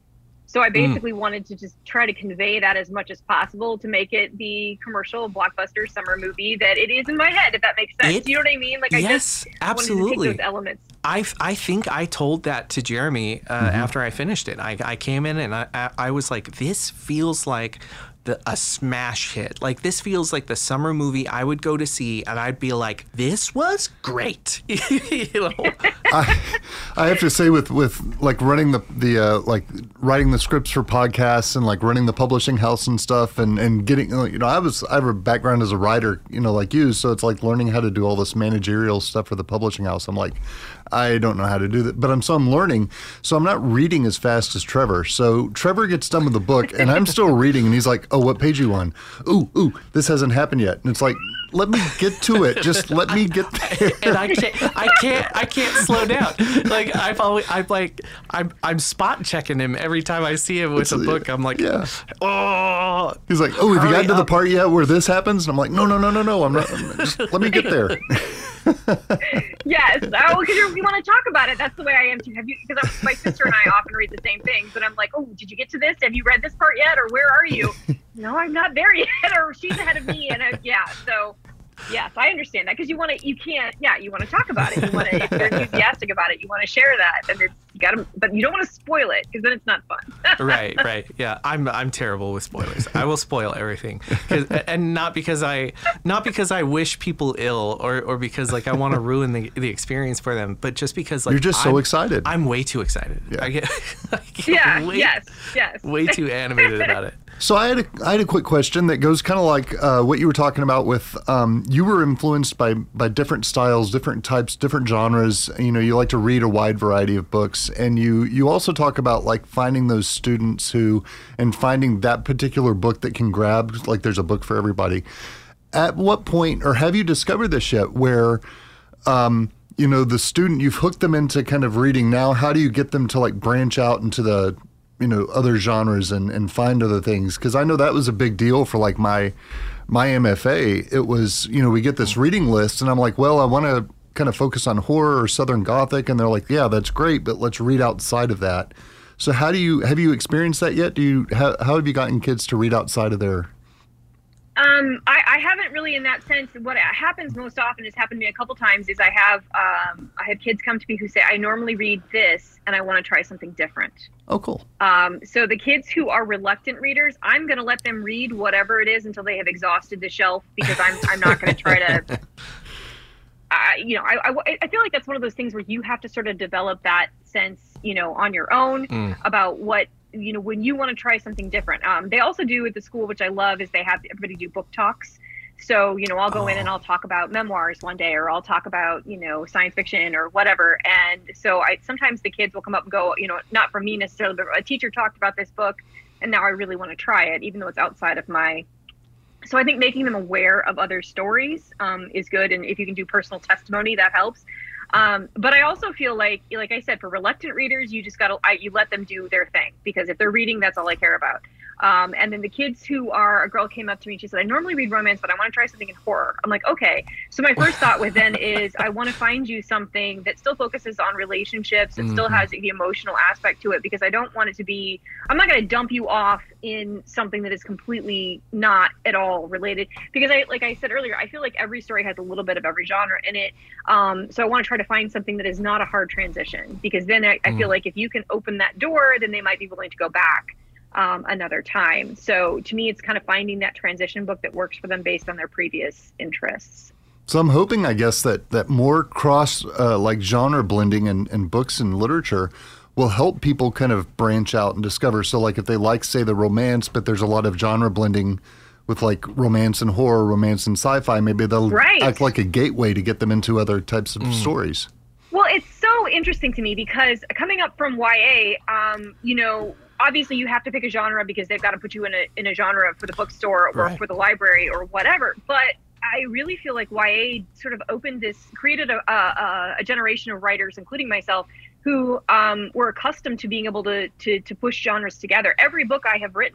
So I basically wanted to just try to convey that as much as possible to make it the commercial blockbuster summer movie that it is in my head, if that makes sense. You know what I mean? Like, I just absolutely. wanted to take those elements. I think I told that to Jeremy after I finished it. I came in and I was like, this feels like a smash hit. Like, this feels like the summer movie I would go to see, and I'd be like, this was great. You know? I have to say, with like running the like writing the scripts for podcasts and like running the publishing house and stuff, and getting, you know, I have a background as a writer, you know, like you, so it's like learning how to do all this managerial stuff for the publishing house. I'm like, I don't know how to do that, but I'm learning. So I'm not reading as fast as Trevor. So Trevor gets done with the book, and I'm still reading, and he's like, "Oh, what page are you on? Ooh, this hasn't happened yet." And it's like, let me get to it. Just let me get there. And I can't slow down. Like, I'm spot checking him every time I see him with a book. I'm like, oh. He's like, "Oh, have you gotten to the part yet where this happens?" And I'm like, no. I'm not. Just let me get there. Yes. Oh, because you want to talk about it. That's the way I am too. Because my sister and I often read the same things, but I'm like, "Oh, did you get to this? Have you read this part yet? Or where are you?" No, I'm not there yet. Or she's ahead of me. And so yes, I understand that, because you want to talk about it. You want to, if you're enthusiastic about it, you want to share that, and but you don't want to spoil it, because then it's not fun. Right. Yeah, I'm terrible with spoilers. I will spoil everything, and not because I wish people ill or because like I want to ruin the experience for them, but just because like you're just so excited. I'm way too excited. Yeah. I get Yes. way too animated about it. So I had a quick question that goes kind of like what you were talking about with you were influenced by different styles, different types, different genres. You know, you like to read a wide variety of books, and you also talk about like finding those students and finding that particular book that can grab, like there's a book for everybody. At what point, or have you discovered this yet, where you know, the student, you've hooked them into kind of reading, now how do you get them to like branch out into the, you know, other genres and find other things? Because I know that was a big deal for like my MFA. It was, you know, we get this reading list, and I'm like, well, I want to kind of focus on horror or Southern Gothic, and they're like, yeah, that's great, but let's read outside of that. So have you experienced that yet? How have you gotten kids to read outside of their? I haven't really, in that sense. What happens most often, has happened to me a couple times, is I have kids come to me who say, I normally read this and I want to try something different. Oh, cool. So the kids who are reluctant readers, I'm going to let them read whatever it is until they have exhausted the shelf, because I'm not going to try to. I feel like that's one of those things where you have to sort of develop that sense, you know, on your own about what, you know, when you want to try something different. They also do at the school, which I love, is they have everybody do book talks. So, you know, I'll go in and I'll talk about memoirs one day, or I'll talk about, you know, science fiction or whatever. And so sometimes the kids will come up and go, you know, not from me necessarily, but a teacher talked about this book and now I really want to try it, even though it's outside of my. So I think making them aware of other stories is good. And if you can do personal testimony, that helps. But I also feel like I said, for reluctant readers, you just you let them do their thing, because if they're reading, that's all I care about. And then the kids a girl came up to me and she said, I normally read romance, but I want to try something in horror. I'm like, okay. So my first thought with then is, I want to find you something that still focuses on relationships and still has the emotional aspect to it, because I don't want it to be, I'm not going to dump you off in something that is completely not at all related, because like I said earlier, I feel like every story has a little bit of every genre in it. So I want to try to find something that is not a hard transition, because then I feel like if you can open that door, then they might be willing to go back another time. So to me, it's kind of finding that transition book that works for them based on their previous interests. So I'm hoping, I guess, that more cross like genre blending in books and literature will help people kind of branch out and discover. So like if they like, say, the romance, but there's a lot of genre blending with like romance and horror, romance and sci-fi, maybe they'll act like a gateway to get them into other types of stories. Well, it's so interesting to me, because coming up from YA, you know, obviously you have to pick a genre, because they've got to put you in a genre for the bookstore or for the library or whatever. But I really feel like YA sort of created a generation of writers, including myself, who were accustomed to being able to push genres together. Every book I have written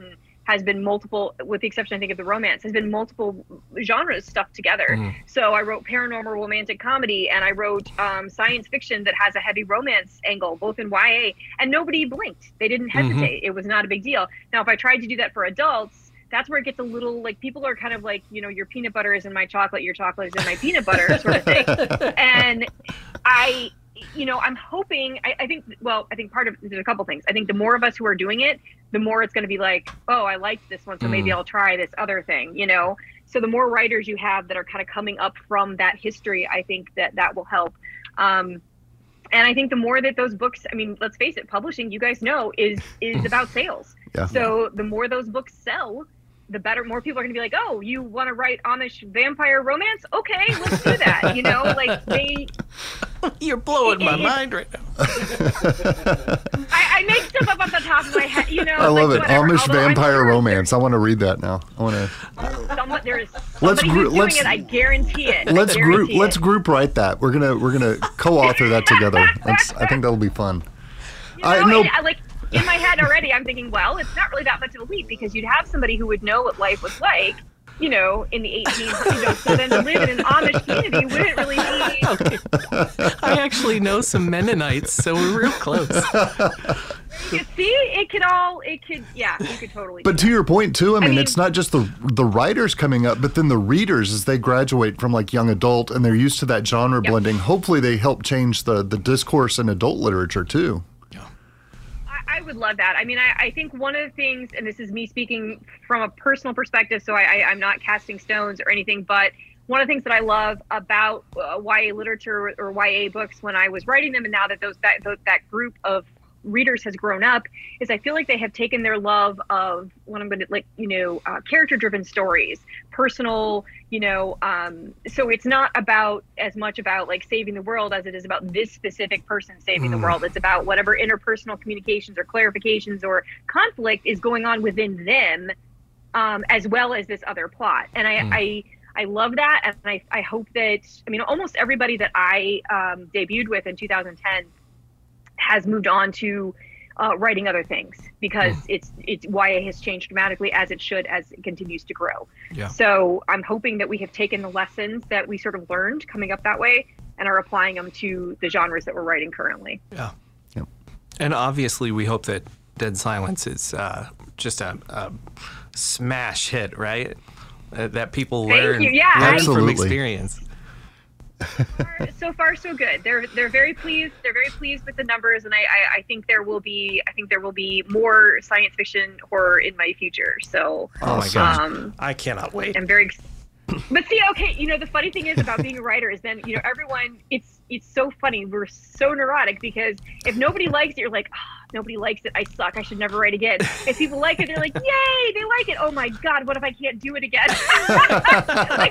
has been multiple, with the exception, I think, of the romance, has been multiple genres stuffed together. So I wrote paranormal romantic comedy, and I wrote science fiction that has a heavy romance angle, both in YA, and nobody blinked. They didn't hesitate. It was not a big deal. Now, if I tried to do that for adults, that's where it gets a little, like, people are kind of like, you know, your peanut butter is in my chocolate, your chocolate is in my peanut butter sort of thing. And I'm hoping, I think part of, there's a couple things. I think the more of us who are doing it, the more it's going to be like, oh, I liked this one, so maybe I'll try this other thing, you know? So the more writers you have that are kind of coming up from that history, I think that will help. And I think the more that those books, I mean, let's face it, publishing, you guys know, is about sales. Yeah. So the more those books sell, the better. More people are going to be like, oh, you want to write Amish vampire romance? Okay, let's do that. You know, like You're blowing my mind right now. I make stuff up off the top of my head, you know. I love it. Whatever. Amish vampire romance. I want to read that now. I want to. There is somebody who's doing it. I guarantee it. Let's group write that. We're gonna co-author that together. I think that'll be fun. In my head already, I'm thinking, well, it's not really that much of a leap because you'd have somebody who would know what life was like, you know, in the 1800s. So then to live in an Amish community wouldn't really be. I actually know some Mennonites, so we're real close. You see, you could totally. But to your point too, I mean, it's not just the writers coming up, but then the readers as they graduate from like young adult and they're used to that genre blending. Hopefully, they help change the discourse in adult literature too. I would love that. I mean, I think one of the things, and this is me speaking from a personal perspective, so I'm not casting stones or anything, but one of the things that I love about YA literature or YA books when I was writing them, and now that that group of readers has grown up, is I feel like they have taken their love of what I'm going to character-driven stories, personal, so it's not about as much about like saving the world as it is about this specific person saving the world. It's about whatever interpersonal communications or clarifications or conflict is going on within them, as well as this other plot. And I love that, and I hope that, I mean, almost everybody that I debuted with in 2010 has moved on to writing other things because it's YA has changed dramatically, as it should, as it continues to grow. Yeah. So I'm hoping that we have taken the lessons that we sort of learned coming up that way and are applying them to the genres that we're writing currently. Yeah. Yep. And obviously we hope that Dead Silence is just a smash hit, right? That people learn from experience. So far, so good. They're very pleased. They're very pleased with the numbers, and I think there will be more science fiction horror in my future. So, oh my gosh, I cannot wait. I'm very. But see, okay, the funny thing is about being a writer is then everyone. It's so funny. We're so neurotic because if nobody likes it, you're like, nobody likes it. I suck. I should never write again. If people like it, they're like, yay, they like it. Oh my God, what if I can't do it again? Like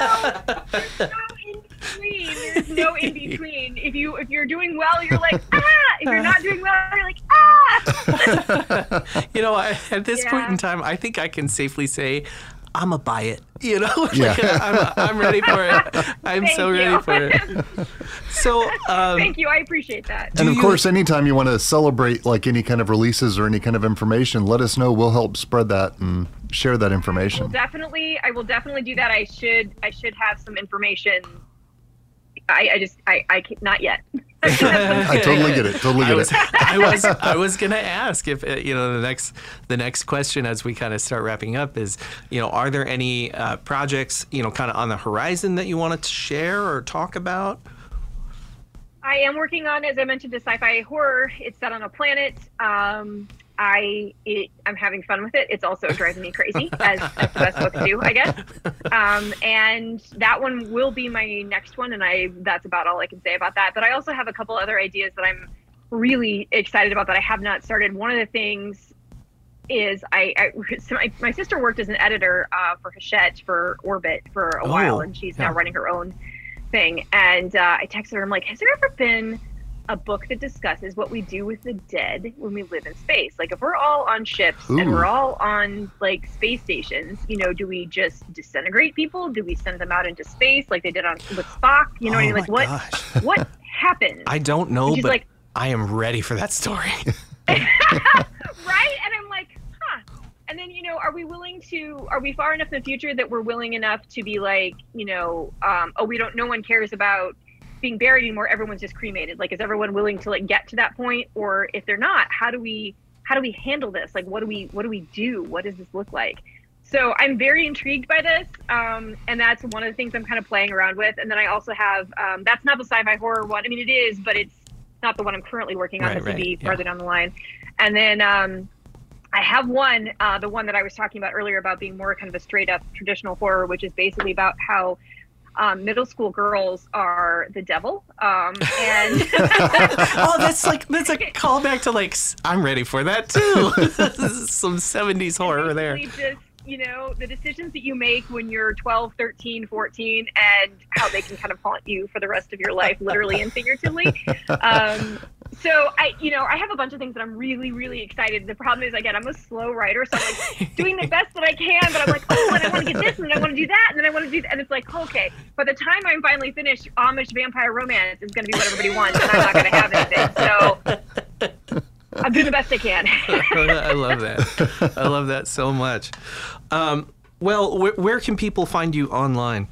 there's no in between. If you're doing well, you're like, ah. If you're not doing well, you're like, ah. At this point in time, I think I can safely say I'm a buy it. I'm ready for it. I'm so ready for it. So thank you. I appreciate that. And of course, anytime you want to celebrate like any kind of releases or any kind of information, let us know. We'll help spread that and share that information. I will definitely do that. I should have some information. I not yet. I totally get it. I was gonna ask if the next question as we kind of start wrapping up is, are there any projects kind of on the horizon that you wanted to share or talk about? I am working on, as I mentioned, a sci-fi horror. It's set on a planet. I'm having fun with it. It's also driving me crazy, as the best books do, I guess. And that one will be my next one, and that's about all I can say about that. But I also have a couple other ideas that I'm really excited about that I have not started. One of the things is my sister worked as an editor for Hachette for Orbit for a while, and she's now running her own thing. And I texted her, I'm like, has there ever been a book that discusses what we do with the dead when we live in space? Like, if we're all on ships and we're all on like space stations, do we just disintegrate people? Do we send them out into space like they did with Spock? You know what I mean? Like, what happens? I don't know, but like, I am ready for that story. Right? And I'm like, And then, are we far enough in the future that we're willing enough to be like, no one cares about being buried anymore. Everyone's just cremated. Like, is everyone willing to like get to that point? Or if they're not, how do we handle this? Like, what do we do? What does this look like? So I'm very intrigued by this. And that's one of the things I'm kind of playing around with. And then I also have, that's not the sci-fi horror one. I mean, it is, but it's not the one I'm currently working on. This would be farther down the line. And then I have one, the one that I was talking about earlier about being more kind of a straight up traditional horror, which is basically about how middle school girls are the devil. And oh, that's a callback to like, I'm ready for that too. Some 70s horror there. Just, the decisions that you make when you're 12, 13, 14, and how they can kind of haunt you for the rest of your life, literally and figuratively. So I have a bunch of things that I'm really, really excited. The problem is, again, I'm a slow writer, so I'm like doing the best that I can, but I'm like, oh, and I want to get this, and I want to do that, and then I want to do that, and it's like, okay, by the time I'm finally finished, Amish vampire romance is going to be what everybody wants, and I'm not going to have anything. So I'm doing the best I can. I love that. I love that so much. Well, where can people find you online?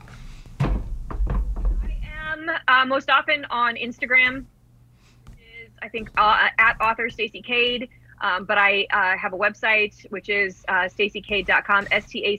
I am most often on Instagram. I think at author Stacey Cade, but I have a website which is staceycade.com,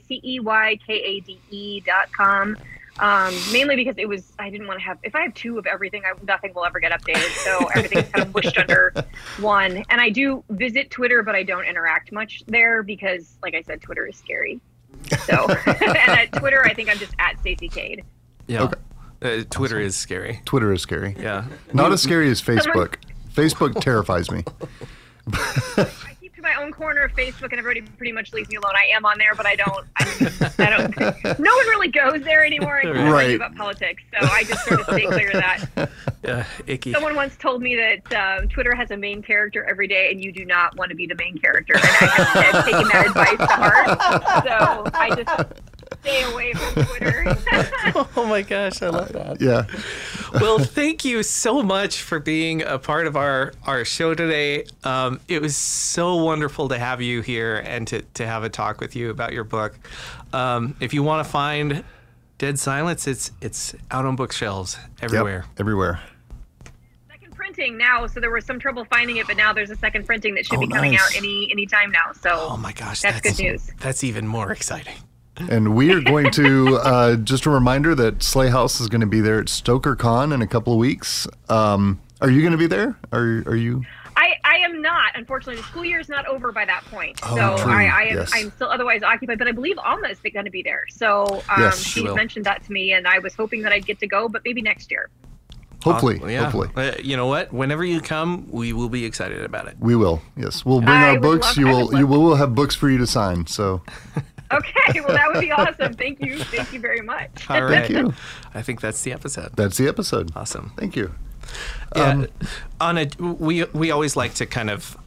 STACEYKADE.com. Mainly because I didn't want to have, if I have two of everything, nothing will ever get updated. So everything's kind of pushed under one. And I do visit Twitter, but I don't interact much there because, like I said, Twitter is scary. So, and at Twitter, I think I'm just at Stacey Cade. Yeah. Okay. Twitter is scary. Twitter is scary. Yeah. Not as scary as Facebook. Facebook terrifies me. I keep to my own corner of Facebook, and everybody pretty much leaves me alone. I am on there, but I don't. No one really goes there anymore. I can't argue about politics, so I just sort of stay clear of that. Yeah, icky. Someone once told me that Twitter has a main character every day, and you do not want to be the main character. And I have taken that advice to heart, so I just stay away from Twitter. Oh my gosh, I love that. Yeah. Well, thank you so much for being a part of our show today. It was so wonderful to have you here and to have a talk with you about your book. If you want to find Dead Silence, it's out on bookshelves everywhere. Yep, everywhere. Second printing now, so there was some trouble finding it, but now there's a second printing that should be coming out any time now. So oh my gosh, that's good news. That's even more exciting. And we are going to, just a reminder that Sley House is going to be there at StokerCon in a couple of weeks. Are you going to be there? Are you? I am not. Unfortunately, the school year is not over by that point. Oh, so true. I'm still otherwise occupied, but I believe Alma is going to be there. So Yes, she mentioned that to me, and I was hoping that I'd get to go, but maybe next year. Hopefully, yeah. hopefully. You know what? Whenever you come, we will be excited about it. We will. Yes, we'll bring our books. You will have books for you to sign. So. Okay, well, that would be awesome. Thank you very much. All right. Thank you. I think that's the episode. That's the episode. Awesome. Thank you. Yeah, we always like to kind of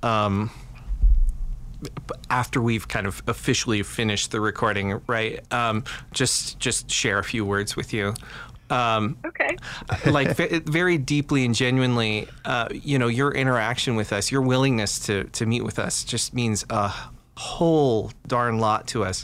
after we've kind of officially finished the recording, right? Just share a few words with you. Okay. Like very deeply and genuinely, your interaction with us, your willingness to meet with us, just means a whole darn lot to us.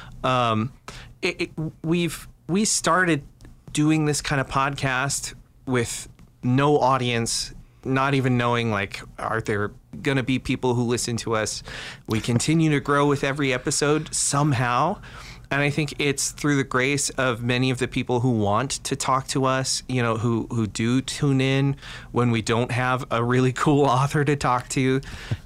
We started doing this kind of podcast with no audience, not even knowing, like, are there going to be people who listen to us? We continue to grow with every episode somehow. And I think it's through the grace of many of the people who want to talk to us, who do tune in when we don't have a really cool author to talk to,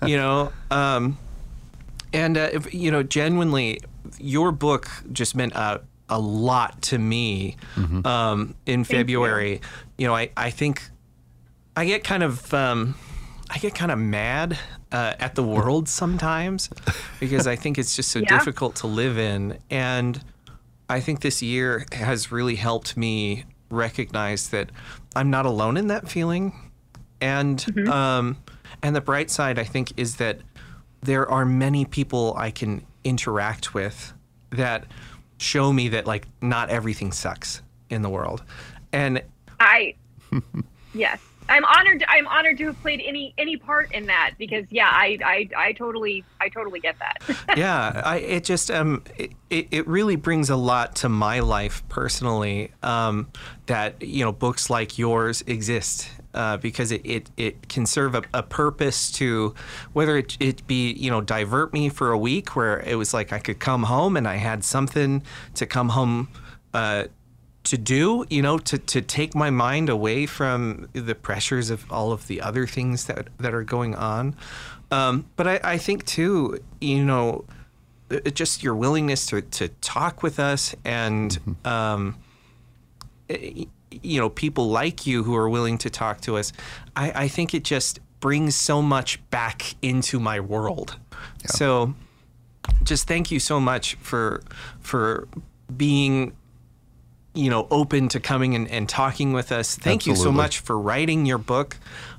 genuinely, your book just meant a lot to me. In February. I think I get kind of mad at the world sometimes because I think it's just so difficult to live in. And I think this year has really helped me recognize that I'm not alone in that feeling. And the bright side, I think, is that there are many people I can interact with that show me that, like, not everything sucks in the world. And yes. I'm honored. I'm honored to have played any part in that because I totally get that. Yeah, it just it really brings a lot to my life personally, that books like yours exist, because it can serve a purpose to, whether it be divert me for a week where it was like I could come home and I had something to come home to do, to take my mind away from the pressures of all of the other things that are going on. But I think too, just your willingness to talk with us and, people like you who are willing to talk to us, I think it just brings so much back into my world. Yeah. So just thank you so much for being open to coming and talking with us. Thank Absolutely. you so much for writing your book.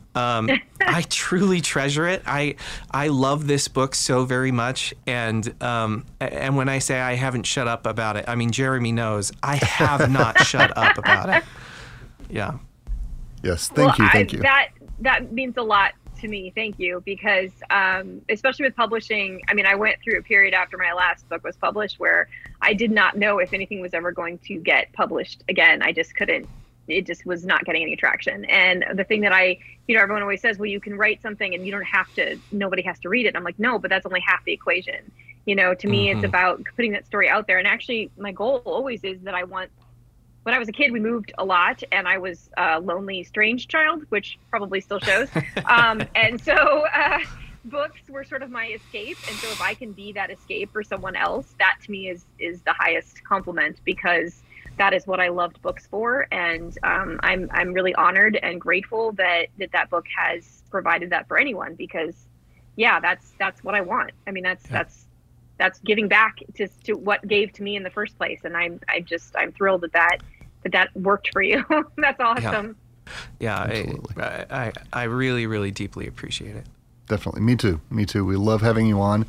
I truly treasure it. I love this book so very much. And when I say I haven't shut up about it, I mean, Jeremy knows I have not shut up about it. Yeah. Yes. Thank you. That means a lot to me. Thank you. Because especially with publishing, I mean, I went through a period after my last book was published where I did not know if anything was ever going to get published again. I just couldn't. It just was not getting any traction. And the thing that everyone always says, well, you can write something and you don't have to, nobody has to read it. And I'm like, no, but that's only half the equation. To me, it's about putting that story out there. And actually my goal always is that when I was a kid, we moved a lot and I was a lonely, strange child, which probably still shows. And so books were sort of my escape. And so if I can be that escape for someone else, that to me is the highest compliment, because that is what I loved books for. And I'm really honored and grateful that book has provided that for anyone, because that's what I want. I mean, that's giving back to what gave to me in the first place. And I'm thrilled that worked for you. That's awesome. Yeah, I really, really deeply appreciate it. Definitely. Me too. We love having you on.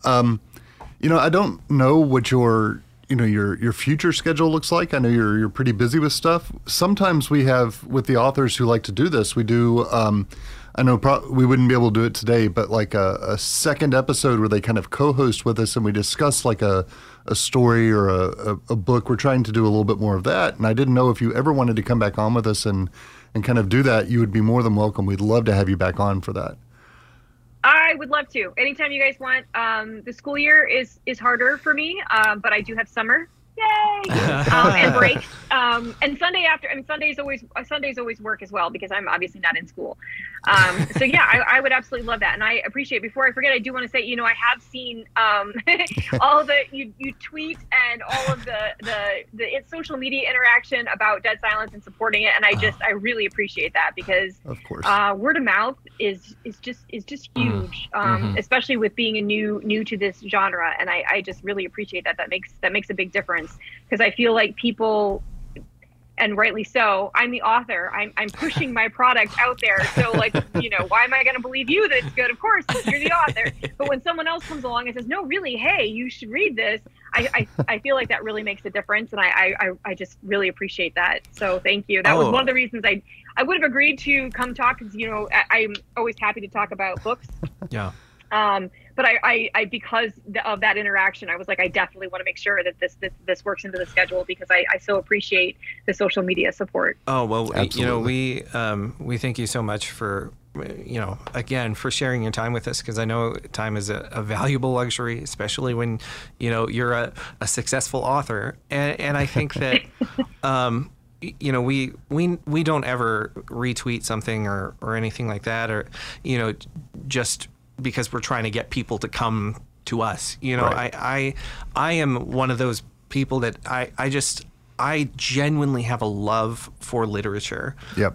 I don't know what your future schedule looks like. I know you're pretty busy with stuff. Sometimes we have, with the authors who like to do this, we do, I know we wouldn't be able to do it today, but like a second episode where they kind of co-host with us and we discuss like a story or a book. We're trying to do a little bit more of that. And I didn't know if you ever wanted to come back on with us and kind of do that. You would be more than welcome. We'd love to have you back on for that. I would love to. Anytime you guys want. The school year is harder for me, but I do have summer. Yay! And breaks. And Sundays always work as well, because I'm obviously not in school. So yeah, I would absolutely love that. And I appreciate, before I forget, I do want to say, I have seen all the you tweet and all of the social media interaction about Dead Silence and supporting it. And I really appreciate that, because of course, word of mouth is just huge, especially with being a new to this genre. And I just really appreciate that. That makes a big difference, because I feel like people, and rightly so, I'm the author. I'm pushing my product out there. So why am I going to believe you that it's good? Of course, you're the author. But when someone else comes along and says, no, really, hey, you should read this, I feel like that really makes a difference. And I just really appreciate that. So thank you. That was one of the reasons I would have agreed to come talk, because, I'm always happy to talk about books. Yeah. But I because of that interaction, I was like, I definitely want to make sure that this works into the schedule, because I so appreciate the social media support. Oh, well, Absolutely. we thank you so much for, again, for sharing your time with us, because I know time is a valuable luxury, especially when, you're a successful author. And I think that, we don't ever retweet something or anything like that, or, just because we're trying to get people to come to us. Right. I am one of those people that I genuinely have a love for literature. Yep.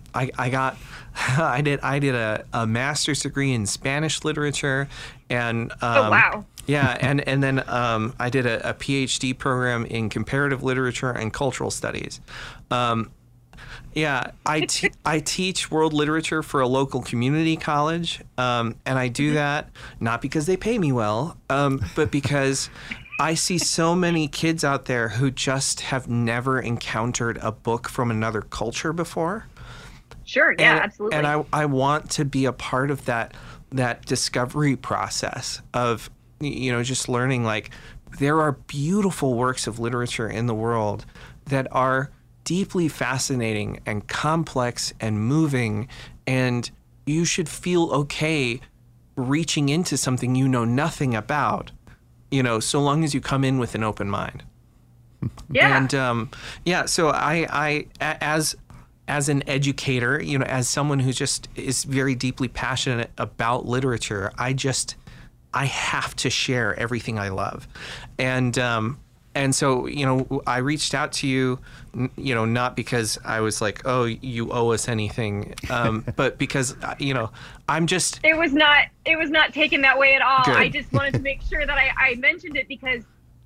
I did a master's degree in Spanish literature, and oh wow. Yeah, and then I did a PhD program in comparative literature and cultural studies. Yeah, I teach world literature for a local community college, and I do that not because they pay me well, but because I see so many kids out there who just have never encountered a book from another culture before. Sure. Yeah, absolutely. And I want to be a part of that discovery process of, just learning, like, there are beautiful works of literature in the world that are deeply fascinating and complex and moving, and you should feel okay reaching into something you know nothing about, so long as you come in with an open mind. Yeah. And so I as an educator, as someone who just is very deeply passionate about literature, I have to share everything I love. And so, I reached out to you, not because I was like, oh, you owe us anything, but because, I'm just... It was not taken that way at all. Good. I just wanted to make sure that I mentioned it because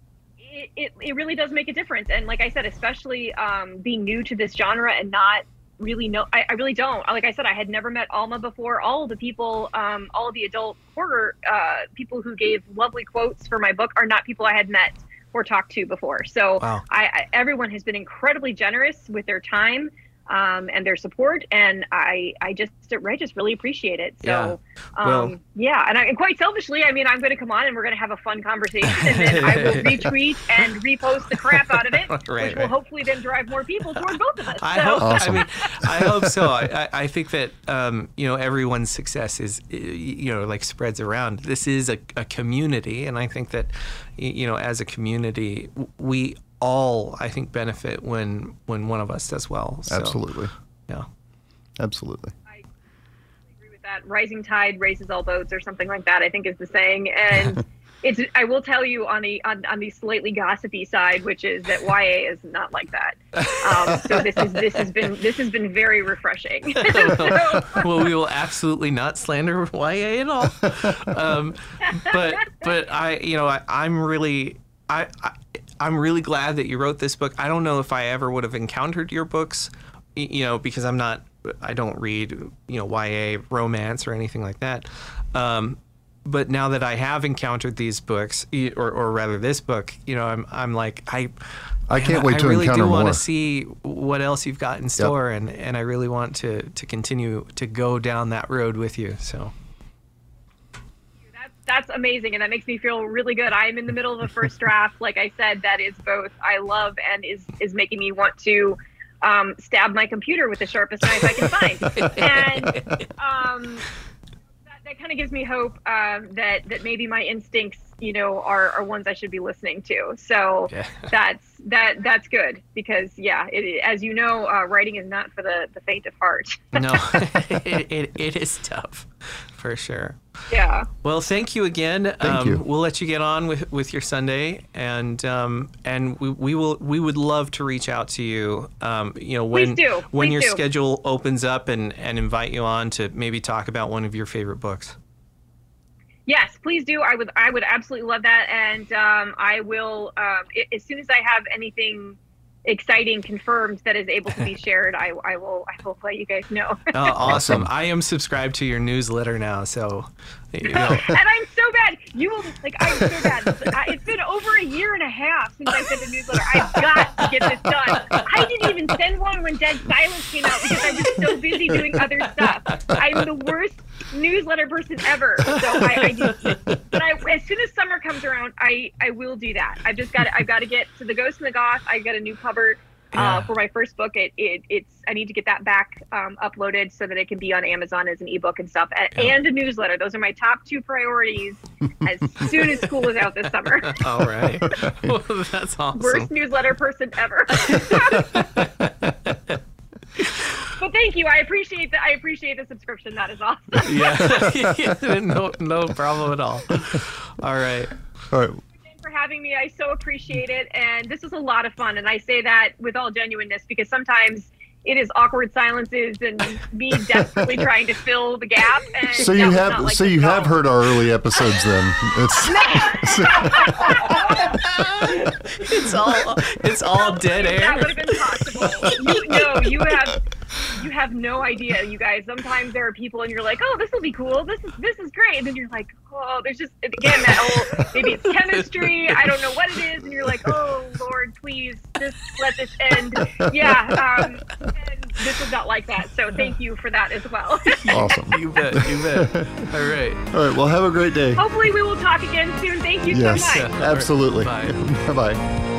it really does make a difference. And like I said, especially being new to this genre and not really know, I really don't. Like I said, I had never met Alma before. All of the people, all of the adult horror people who gave lovely quotes for my book are not people I had met or talked to before. So wow. Everyone has been incredibly generous with their time and their support, and I just really appreciate it. So and quite selfishly, I'm going to come on and we're going to have a fun conversation, and then I will retweet and repost the crap out of it, which will hopefully then drive more people toward both of us. I hope. Awesome. I hope so. I think that everyone's success is like spreads around. This is a community, and I think that as a community we all, I think, benefit when one of us does well. So, absolutely. Yeah. Absolutely. I agree with that. Rising tide raises all boats, or something like that, I think is the saying. And I will tell you on the slightly gossipy side, which is that YA is not like that. So this has been very refreshing. Well, we will absolutely not slander YA at all. But I'm really glad that you wrote this book. I don't know if I ever would have encountered your books, because I don't read, YA romance or anything like that. But now that I have encountered these books, or rather this book, I'm like, I can't wait to really encounter more. I really do want to see what else you've got in store, and I really want to continue to go down that road with you. So. That's amazing, and that makes me feel really good. I am in the middle of a first draft, like I said, that is both I love and is making me want to stab my computer with the sharpest knife I can find. And that kind of gives me hope that maybe my instincts, are ones I should be listening to. So that's good, because as you know, writing is not for the faint of heart. No, it is tough, for sure. Yeah. Well, thank you again. Thank you. We'll let you get on with your Sunday, and we would love to reach out to you. When your schedule opens up, and invite you on to maybe talk about one of your favorite books. Yes, please do. I would absolutely love that, and I will as soon as I have anything exciting confirmed that is able to be shared, I will let you guys know. Awesome. I am subscribed to your newsletter now, so and I'm so bad. I'm so bad. It's been over a year and a half since I sent a newsletter. I've got to get this done. I didn't even send one when Dead Silence came out because I was so busy doing other stuff. I'm the worst newsletter person ever. So as soon as summer comes around, I will do that. I've got to get to The Ghost and the Goth. I got a new cover for my first book. I need to get that back uploaded so that it can be on Amazon as an ebook and stuff, and a newsletter. Those are my top two priorities as soon as school is out this summer. All right. Well, that's awesome. Worst newsletter person ever. But thank you. I appreciate the subscription. That is awesome. Yeah. No problem at all. All right. For having me. I so appreciate it, and this was a lot of fun, and I say that with all genuineness because sometimes it is awkward silences and me desperately trying to fill the gap. And so you have heard our early episodes then. It's all dead air. That would have been possible. You have no idea, you guys. Sometimes there are people and you're like, oh, this will be cool. This is great. And then you're like, oh, there's just, again, that whole, maybe it's chemistry. I don't know what it is. And you're like, oh, Lord, please, just let this end. Yeah. And this would not like that. So thank you for that as well. Awesome. You bet. All right. All right. Well, have a great day. Hopefully we will talk again soon. Thank you Yes, so much. absolutely. Bye. Bye-bye.